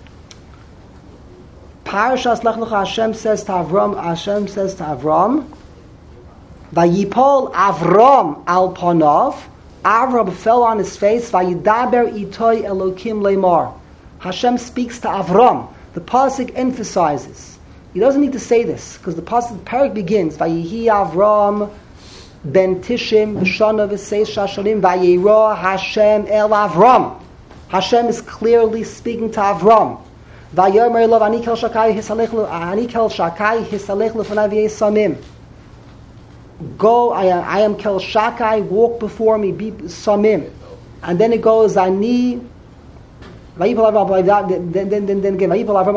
Parashas Lech Lecha, Hashem says to Avram, Vayipol Avram al panav, Avram fell on his face, Vayidaber itoy Elokim lemar. Hashem speaks to Avram. The pasuk emphasizes. He doesn't need to say this, because the parak begins, Vayihi Avram ben Tishim b'shana v'seish shashanim vayira Hashem el Avram. Hashem is clearly speaking to Avram. Vayomer lo anikel shakai hisalech lefanai v'yesamim. Go, I am kel shakai, walk before me, be samim. And then it goes, Ani. Then again,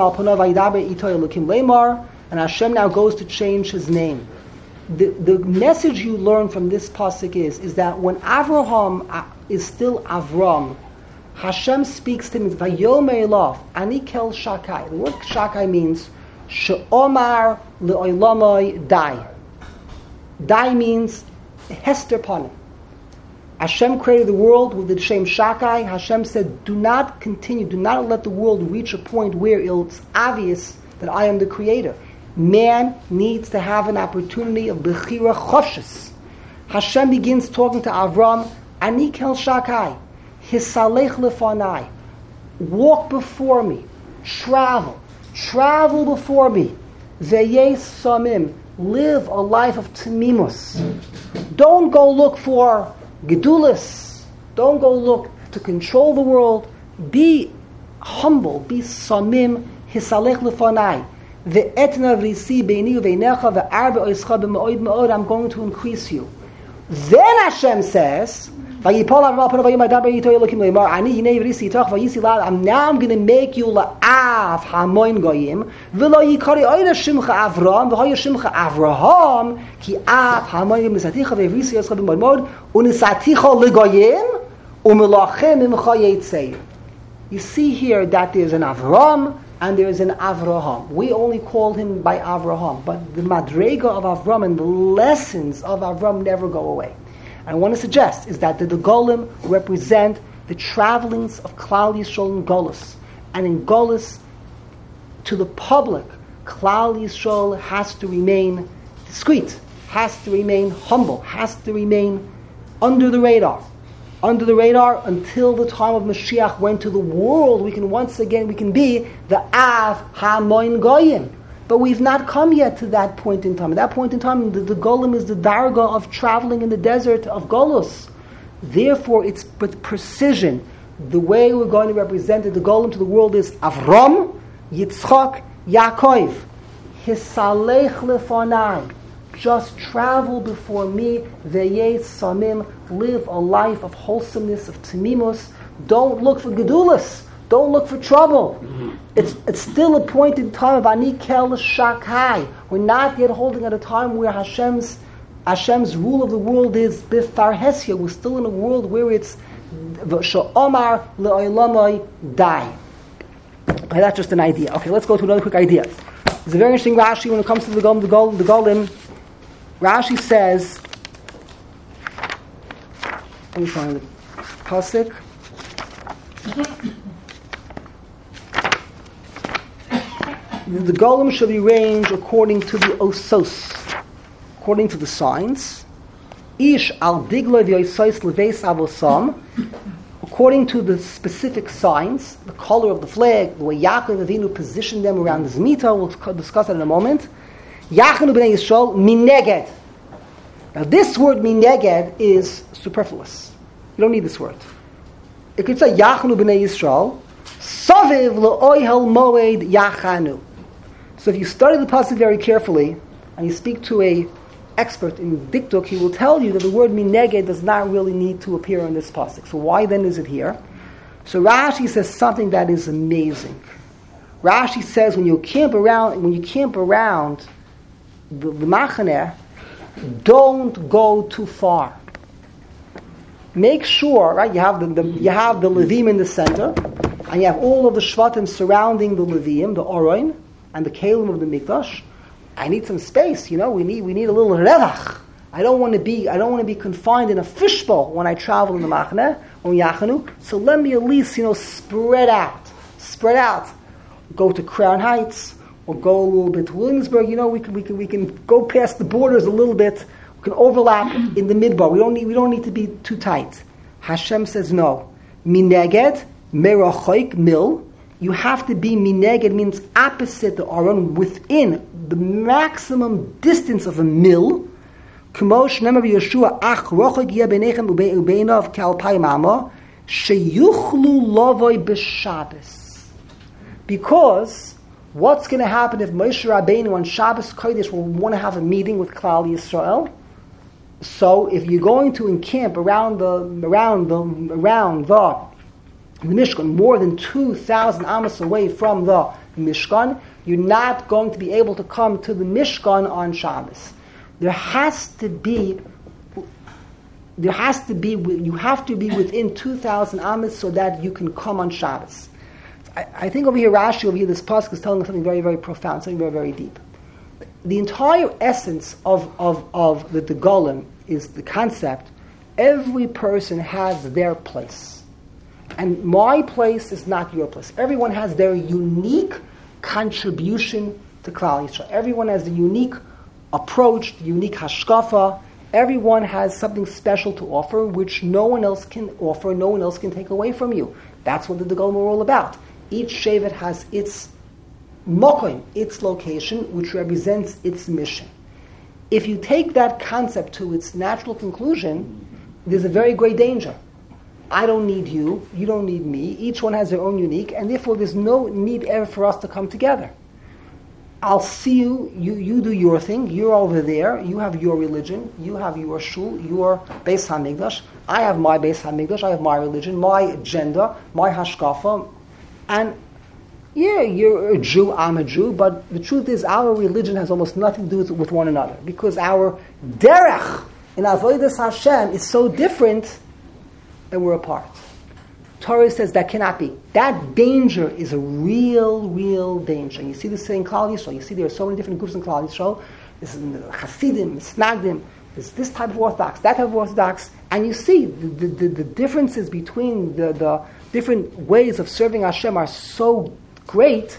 and Hashem now goes to change his name. The message you learn from this pasuk is that when Avraham is still Avram, Hashem speaks to him, Vayomer elav, Ani kel shakai. The word shakai means she'omar le'olamai dai. Dai means hester panim. Hashem created the world with the Shem Shakai. Hashem said, do not let the world reach a point where it's obvious that I am the creator. Man needs to have an opportunity of Bechira Choshes. Hashem begins talking to Avram, Ani kel Shakai, Hisalech lefanai, walk before me, travel before me, Veyes Samim, live a life of Tamimus. Don't go look for Gedulis. Don't go look to control the world. Be humble. Be samim. Hisalech lefanai. Ve'etna v'risi beini u'veinecha ve'arbe oischa b'ma'od ma'od. I'm going to increase you. Then Hashem says, I'm now going to make you la'av hamoin goyim v'lo yikari oyna shimcha Avram v'hoya shimcha Avraham ki av hamoin goyim nisaticha ve'vrisi yoscha b'mod u'nisaticha l'goyim u'melachem imcha yetzeir. You see here that there's an Avram and there's an Avraham. We only call him by Avraham, but the madrega of Avram and the lessons of Avram never go away. I want to suggest is that the Golim represent the travelings of Klal Yisrael in Golus. And in Golus, to the public, Klal Yisrael has to remain discreet, has to remain humble, has to remain under the radar until the time of Mashiach, when to the world we can be the Av HaMoin Goyim. But we've not come yet to that point in time. At that point in time, the Golim is the darga of traveling in the desert of Golus. Therefore, it's with precision. The way we're going to represent the Golim to the world is Avram, Yitzchak, Yaakov. Hisalech lefanai. Just travel before me. Veyes samim. Live a life of wholesomeness, of tamimus. Don't look for gedulas. Don't look for trouble. It's still a point in time of Ani Kel Shakai. We're not yet holding at a time where Hashem's rule of the world is Bifarhesia. We're still in a world where it's Sha'omar Le'olamai Dai. Okay, that's just an idea. Okay, let's go to another quick idea. It's a very interesting Rashi when it comes to the Golim. Rashi says, let me find the pasuk. The golem shall be ranged according to the osos, according to the signs. Ish al digla v'yosos leveis avosam, according to the specific signs, the color of the flag, the way Yaakov Avinu positioned them around the Zmita. We'll discuss that in a moment. Yachanu b'nei Yisrael mineged. Now this word mineged is superfluous. You don't need this word. It could say Yachanu b'nei Yisrael, Saviv le'oihel moed yachanu. So if you study the pasuk very carefully, and you speak to a expert in Diktuk, he will tell you that the word mineged does not really need to appear in this pasuk. So why then is it here? So Rashi says something that is amazing. Rashi says when you camp around the machaneh, don't go too far. Make sure, right? You have the Levim in the center, and you have all of the Shvatim surrounding the Levim, the Oroin, and the Kalim of the Mikdash. I need some space, we need a little revach. I don't want to be confined in a fishbowl when I travel in the Machaneh or Yachanu. So let me at least, spread out. Go to Crown Heights or go a little bit to Williamsburg. We can go past the borders a little bit. We can overlap in the midbar. We don't need to be too tight. Hashem says no. Mineged merachoik mil. You have to be mineged, means opposite the aron, within the maximum distance of a mil. Because what's going to happen if Moshe Rabbeinu on Shabbos Kodesh will want to have a meeting with Klal Yisrael? So if you're going to encamp around the Mishkan, more than 2,000 amos away from the Mishkan, you're not going to be able to come to the Mishkan on Shabbos. You have to be within 2,000 amos so that you can come on Shabbos. I think over here this pasuk is telling us something very, very profound, something very, very deep. The entire essence of the Golem is the concept: every person has their place. And my place is not your place. Everyone has their unique contribution to Klal Yisrael. Everyone has the unique approach, the unique hashkafa. Everyone has something special to offer, which no one else can offer, no one else can take away from you. That's what the Golem are all about. Each shevet has its mokoim, its location, which represents its mission. If you take that concept to its natural conclusion, there's a very great danger. I don't need you, you don't need me. Each one has their own unique, and therefore there's no need ever for us to come together. I'll see you do your thing, you're over there, you have your religion, you have your shul, your Beis HaMikdash, I have my Beis HaMikdash, I have my religion, my agenda, my hashkafa, and yeah, you're a Jew, I'm a Jew, but the truth is our religion has almost nothing to do with one another, because our derech in Avodas Hashem is so different that we're apart. Torah says that cannot be. That danger is a real danger. And you see this in Klal Yisrael. You see there are so many different groups in Klal Yisrael. This is Hasidim, Snagdim. There's this type of Orthodox, that type of Orthodox. And you see the differences between the different ways of serving Hashem are so great.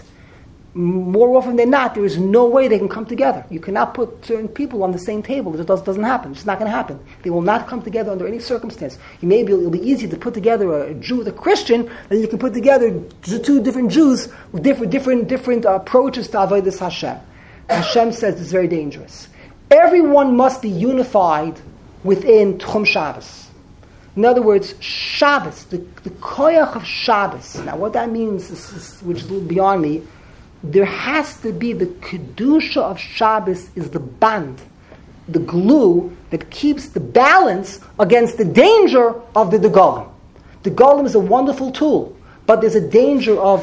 More often than not, there is no way they can come together. You cannot put certain people on the same table. It doesn't happen. It's not going to happen. They will not come together under any circumstance. It'll be easy to put together a Jew with a Christian, then you can put together two different Jews with different approaches to Avodas Hashem. Hashem says it's very dangerous. Everyone must be unified within Tchum Shabbos. In other words, Shabbos, the koyach of Shabbos. Now, what that means, which is a little beyond me, there has to be the kedusha of Shabbos is the band, the glue that keeps the balance against the danger of the Golem. The golem is a wonderful tool, but there's a danger of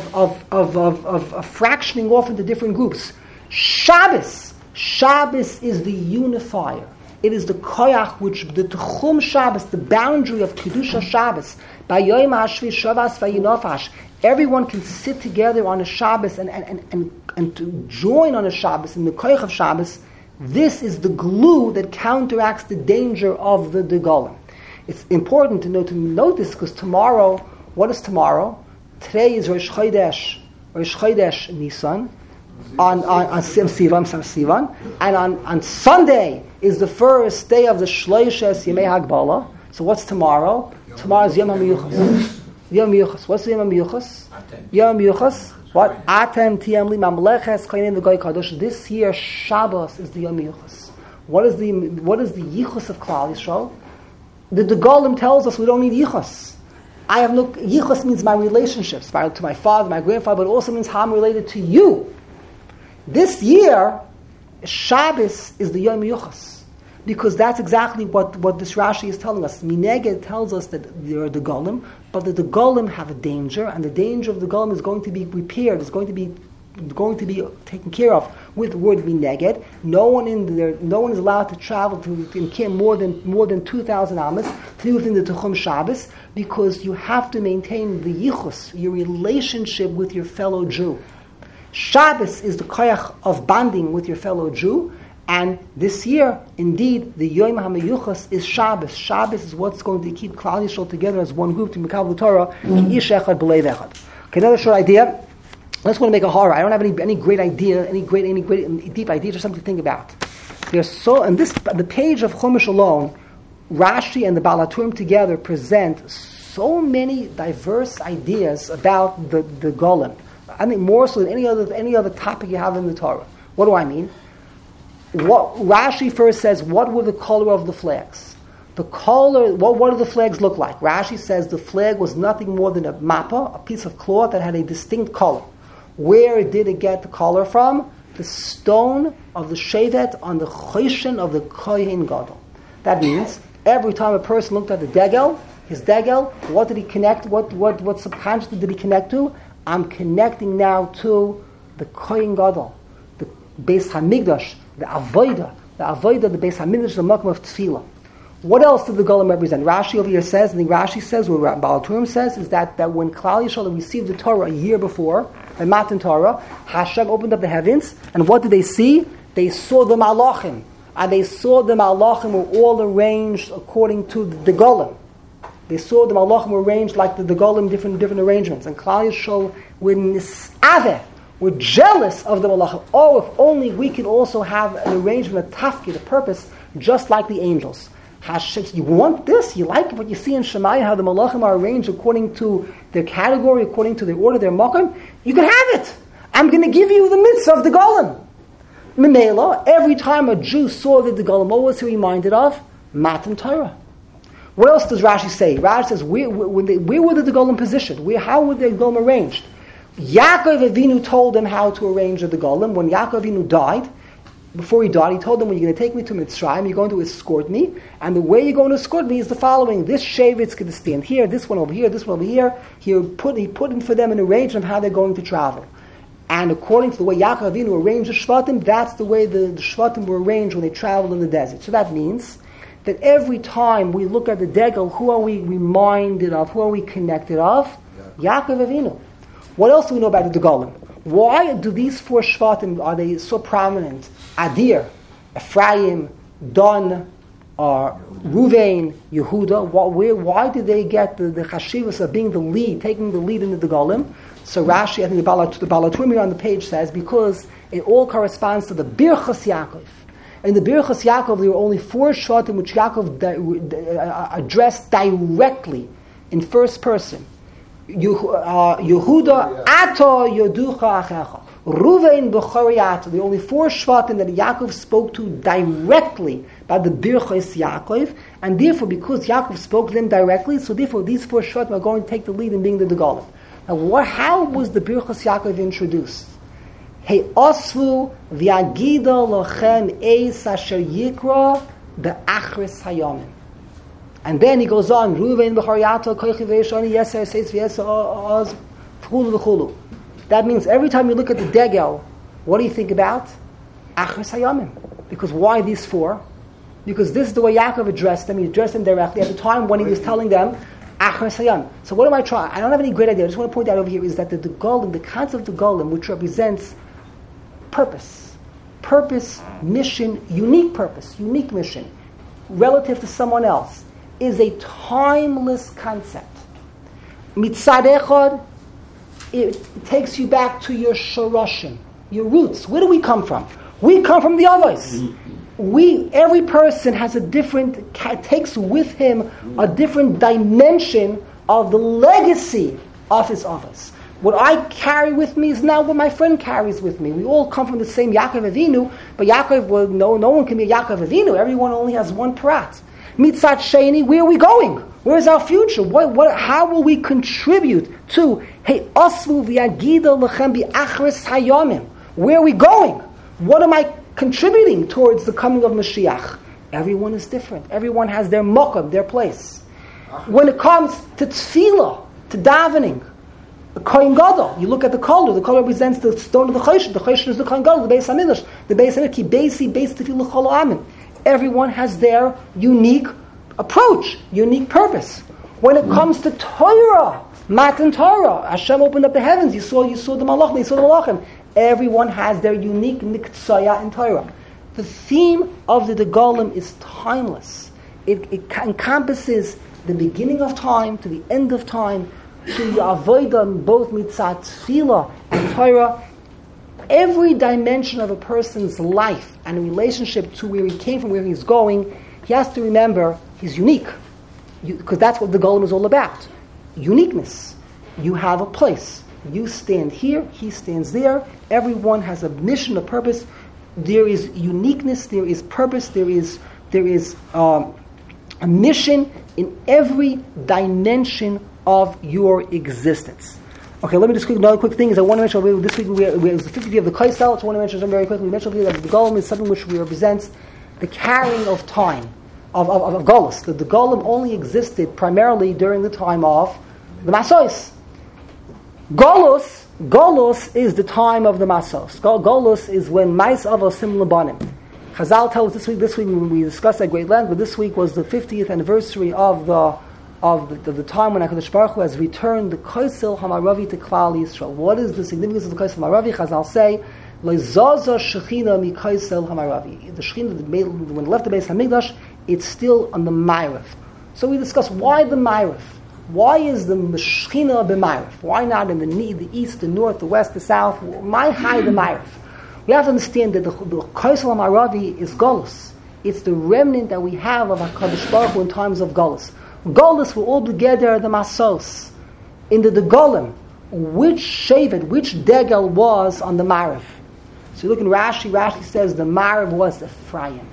fractioning off into different groups. Shabbos is the unifier. It is the koyach, which the Tchum Shabbos, the boundary of Kedusha Shabbos. By Yom HaShvi Shavas Vayinofash, everyone can sit together on a Shabbos and to join on a Shabbos in the koyach of Shabbos. This is the glue that counteracts the danger of the golem. It's important to note this because tomorrow, what is tomorrow? Today is Rosh Chodesh Nisan, on Sivan, and on Sunday is the first day of the Shloishes Yemei Hagbala. So what's tomorrow? Tomorrow is Yom HaMiyuchas. Yom HaMiyuchas. What's the Yom HaMiyuchas? Yom HaMiyuchas. What? Atem Tiem Li Mamleches Chayim V'Goy Kadosh. This year Shabbos is the Yom HaMiyuchas. What is the Yichus of Klal Yisrael? The Golem tells us we don't need Yichus. I have no Yichus means my relationships to my father, my grandfather, but it also means how I'm related to you. This year, Shabbos is the Yom HaMiyuchas, because that's exactly what this Rashi is telling us. Mineged tells us that there are the Golem, but that the Golem have a danger, and the danger of the Golem is going to be repaired, is going to be taken care of with the word Mineged. No one is allowed to travel to more than 2,000 amas to do within the Tchum Shabbos, because you have to maintain the yichus, your relationship with your fellow Jew. Shabbos is the koyach of bonding with your fellow Jew, and this year, indeed, the Yom HaMiyuchas is Shabbos. Shabbos is what's going to keep Klal Yisrael together as one group to Mikabel Torah, ki ish echad b'leiv echad. Okay, another short idea. I just want to make a horror. I don't have any great idea, any great deep idea, just something to think about. There's the page of Chumash alone, Rashi and the Baal HaTurim together present so many diverse ideas about the golem. I think more so than any other topic you have in the Torah. What do I mean? What Rashi first says, what were the color of the flags? The color, what do the flags look like? Rashi says the flag was nothing more than a mappa, a piece of cloth that had a distinct color. Where did it get the color from? The stone of the shevet on the choshen of the kohen gadol. That means every time a person looked at his degel, what did he connect? What subconsciously did he connect to? I'm connecting now to the kohen gadol, the Beis Hamikdash, the avodah, the Beis Hamikdash, the makom of tefillah. What else did the golem represent? Rashi over here says, and Rashi says, what Baal HaTurim says, is that when Klal Yisrael received the Torah a year before, by Matan Torah, Hashem opened up the heavens, and what did they see? They saw the Malachim, and they saw the Malachim were all arranged according to the golem. They saw the Malachim were arranged like the golem, different arrangements, and Klal Yisrael were nis'aveh, were jealous of the Malachim. Oh, if only we could also have an arrangement, a tafkid, a purpose, just like the angels. Hashem, you want this? You like what you see in Shemaiah, how the Malachim are arranged according to their category, according to their order, their makom? You can have it. I'm going to give you the mitzvah of the golem. Memela, every time a Jew saw the golem, what was he reminded of? Matan Torah. What else does Rashi say? Rashi says, where were the golem positioned? How were the golem arranged? Yaakov Avinu told them how to arrange the golem. When Yaakov Avinu died, before he died, he told them, when you're going to take me to Mitzrayim, you're going to escort me, and the way you're going to escort me is the following. This shevet's going to stand here, this one over here, this one over here. He put in for them an arrangement of how they're going to travel. And according to the way Yaakov Avinu arranged the Shvatim, that's the way the Shvatim were arranged when they traveled in the desert. So that means that every time we look at the Degel, who are we reminded of? Who are we connected of? Yaakov Avinu. What else do we know about the Golem? Why do these four Shvatim, are they so prominent? Adir, Ephraim, Dan, Ruvain, Yehuda. Why did they get the chashivas of being the lead, taking the lead into the Golem? So Rashi, I think the Baal HaTurim here on the page says, because it all corresponds to the Birchas Yaakov. In the Birchas Yaakov, there were only four Shvatim which Yaakov addressed directly in first person. Yehuda, Ato Yoducha Achecha. Ruvain B'choriyat, the only four Shvatim that Yaakov spoke to directly by the Birchas Yaakov, and therefore, because Yaakov spoke to them directly, so therefore these four Shvatim are going to take the lead in being the Golem. Now, how was the Birchas Yaakov introduced? Hey Osvu V'Yagida Lochem Eis Asher Yikra Be'achris Hayomim. And then he goes on, Ruvain b'chariyato koichi v'yeshoni yeser seis v'yeser oz v'chulu v'chulu. That means every time you look at the degel, what do you think about? Achris hayamim. Because why these four? Because this is the way Yaakov addressed them. He addressed them directly at the time when he was telling them, Achris hayam. So what am I trying? I don't have any great idea. I just want to point out over here is that the golem, the concept of the golem, which represents purpose, mission, unique mission, relative to someone else, is a timeless concept. Mitzad echad, it takes you back to your shoroshim, your roots. Where do we come from? We come from the Avos. Every person has takes with him a different dimension of the legacy of his Avos. What I carry with me is now what my friend carries with me. We all come from the same Yaakov Avinu, but Yaakov, no one can be a Yaakov Avinu. Everyone only has one prat. Mitzat Sheni, where are we going? Where is our future? How will we contribute to Hey Osvu v'Yagida Lechem Bi'Achris Hayomim? Where are we going? What am I contributing towards the coming of Mashiach? Everyone is different. Everyone has their mokum, their place. When it comes to tefillah, to davening, the Kohen Gadol, you look at the color. The color represents the stone of the Choshen. The Choshen is the Kohen Gadol, the Beis Hamikdash. The Beis Hamikdash, ki beisi, beis tefillah chol amin. Everyone has their unique approach, unique purpose. When it comes to Torah, Matan Torah, Hashem opened up the heavens. You saw the Malachim, you saw the Malachim. Everyone has their unique miktsaya in Torah. The theme of the Golem is timeless. It encompasses the beginning of time to the end of time, to the avodah, both mitzat tefillah and Torah. Every dimension of a person's life and relationship to where he came from, where he's going, he has to remember he's unique. Because that's what the Golem is all about. Uniqueness. You have a place. You stand here, he stands there. Everyone has a mission, a purpose. There is uniqueness, there is purpose, there is a mission in every dimension of your existence. Okay, let me just another quick thing is I want to mention this week it was the 50th of the Kaisel, so I want to mention something very quickly. We mentioned that the Golem is something which represents the carrying of time, of Golus. The Golem only existed primarily during the time of the Masos. Golus is the time of the Masos. Golus is when Mais Avosim Labanim. Chazal tells us this week we discussed at great length, but this week was the 50th anniversary of the time when HaKadosh Baruch Hu has returned the Kaisel Hamaravi to Klal Yisrael. What is the significance of the Kaisel Hamaravi? Chazal say, Lezaza Shechina mi Kaisel Hamaravi. The Shechina, when it left the Beis Hamikdash, it's still on the Ma'ariv. So we discussed why the Ma'ariv. Why is the Shechina b'Ma'ariv? Why not in the east, the north, the west, the south? Why hide the Ma'ariv? We have to understand that the Kaisel Hamaravi is Golus. It's the remnant that we have of HaKadosh Baruch Hu in times of Golus. Golus will all together the Masos. In the Golem, which Shevet, which Degel was on the Ma'ariv? So you look in Rashi. Rashi says the Ma'ariv was Ephraim.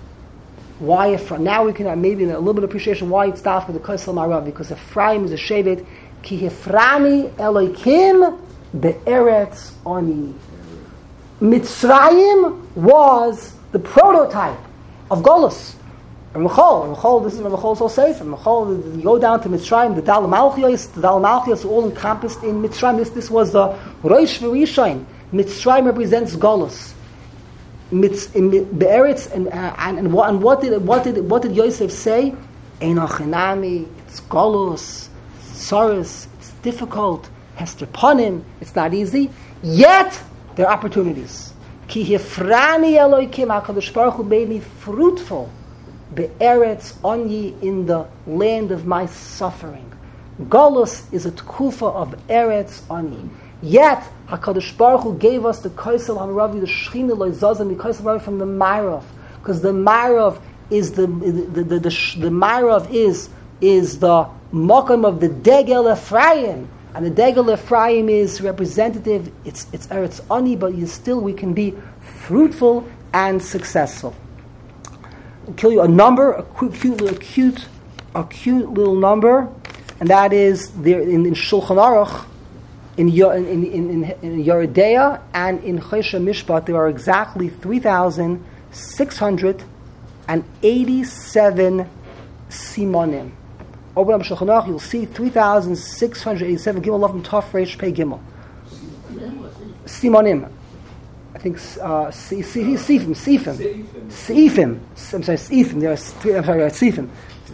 Why Ephraim? Now we can have maybe a little bit of appreciation why it's staffed with the Kaisel Ma'arav, because Ephraim is a Shevet. Ki Heframi Elokim be'eretz oni. Mitzrayim was the prototype of Golus. Ramachol, this is what Ramachol also says. Ramachol, you go down to Mitzrayim, the Dal Malchios all encompassed in Mitzrayim. This was the Rosh V'Rishain. Mitzrayim represents Golus. Be'eretz, and what did Yosef say? Einochinami, it's Golus, it's Tsaris, it's difficult, Hester Panim, it's not easy. Yet there are opportunities. Ki Hifrani Elokim, HaKadosh Baruch Hu made me fruitful. Be'eretz Onyi, in the land of my suffering. Golus is a tkufa of Eretz Onyi. Yet HaKadosh Baruch Hu gave us the Kaisel Hamaravi, the Shechina Loizazim, the Kaisel Hamaravi from the Ma'arav, because the Ma'arav is the Ma'arav is the Mokum of the Degel Ephraim, and the Degel Ephraim is representative. It's Eretz Oni, but we can be fruitful and successful. I'll kill you a number, a cute little number, and that is there in Shulchan Aruch. In Yeridea and in Choshe Mishpat, there are exactly 3,687 Simonim. Open up Shulchan Aruch, you'll see 3,687 Gimel Love Tov Reish Pei Gimel. Simonim. I think Sifim. I'm sorry, Sifim. There are Sifim.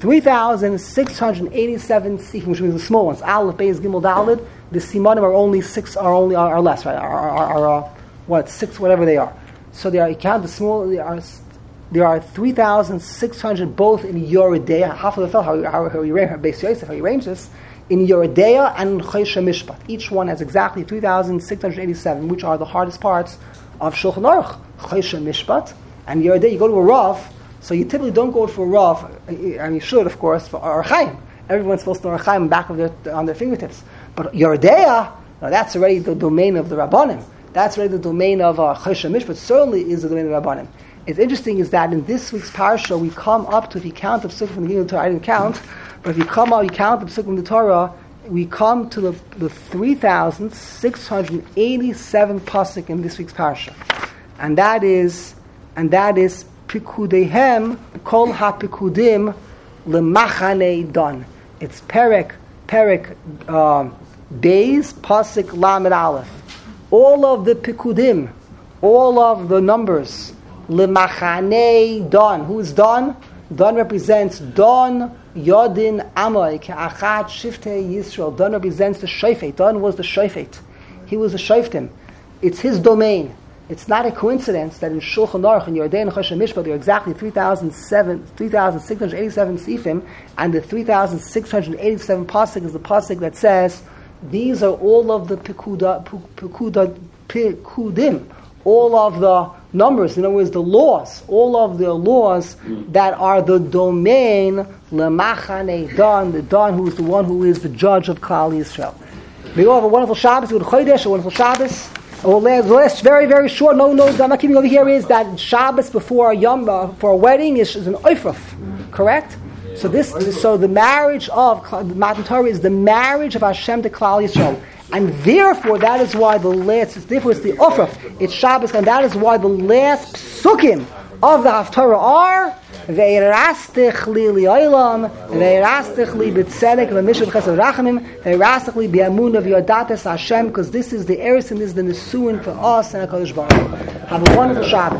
3,687 Sifim, which means the small ones. Aleph, Beis, Gimel, Daled. The Simonim are less, right? Are 6, whatever they are. So you count the small. There are 3,600 both in Yoredeya. Half of the fellow how you arrange this in Yoredeya and in Choshen Mishpat. Each one has exactly 3,687, which are the hardest parts of Shulchan Aruch. Choshen Mishpat and Yoredeya. You go to a Rav, so you typically don't go for a Rav, and you should, of course, for Orach Chaim. Everyone's supposed to know Orach Chaim back of on their fingertips. But Yoredeya, now that's already the domain of the Rabbanim. That's already the domain of Choshen Mishpat. Certainly is the domain of the Rabbanim. It's interesting is that in this week's parasha we come up to, if you count the Psukim from the beginning of the Torah, I didn't count, but if you count the Psukim from the Torah, we come to the 3,687 pasuk in this week's parasha, and that is Pikudehem Kol HaPikudim LeMachane Dan. It's Perek Beis pasuk Lamed Aleph. All of the Pikudim, all of the numbers. Lemachane Dan. Who is Dan? Dan represents Dan Yodin Amoy Ke'achat Shiftei Yisrael. Dan represents the Shofet. Dan was the Shofet. He was the Shoftim. It's his domain. It's not a coincidence that in Shulchan Aruch and Yoredeya and Choshen Mishpat there are exactly 3,687 sifim, and the 3,687 pasuk is the pasuk that says these are all of the pikudim, all of the numbers, in other words, the laws, all of the laws that are the domain Lemachane Dan, the Dan who is the one who is the judge of Klal Yisrael. We all have a wonderful Shabbos, a wonderful Shabbos. The last very, very short, no, I'm not keeping over here, is that Shabbos before for a wedding is an oifraf, correct? So the marriage of Matan Torah is the marriage of Hashem to Klal Yisrael. And therefore, that is why it's the Ofraf, it's Shabbos, and that is why the last psukim of the Haftarah are Ve'erastich li li'olam, Ve'erastich li b'tzedek, Ve'mishah b'chesed rachamim, Ve'erastich li b'yamunah v'yodates Hashem, because this is the eris and this is the nesuin for us and HaKadosh Baruch Hu. Have a wonderful Shabbos.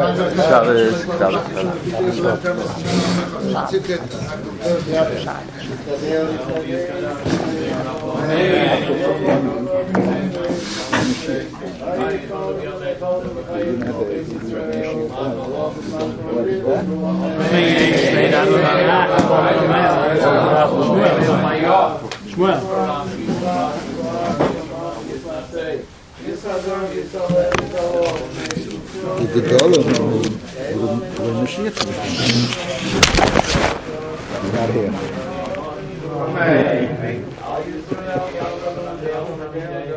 Not here.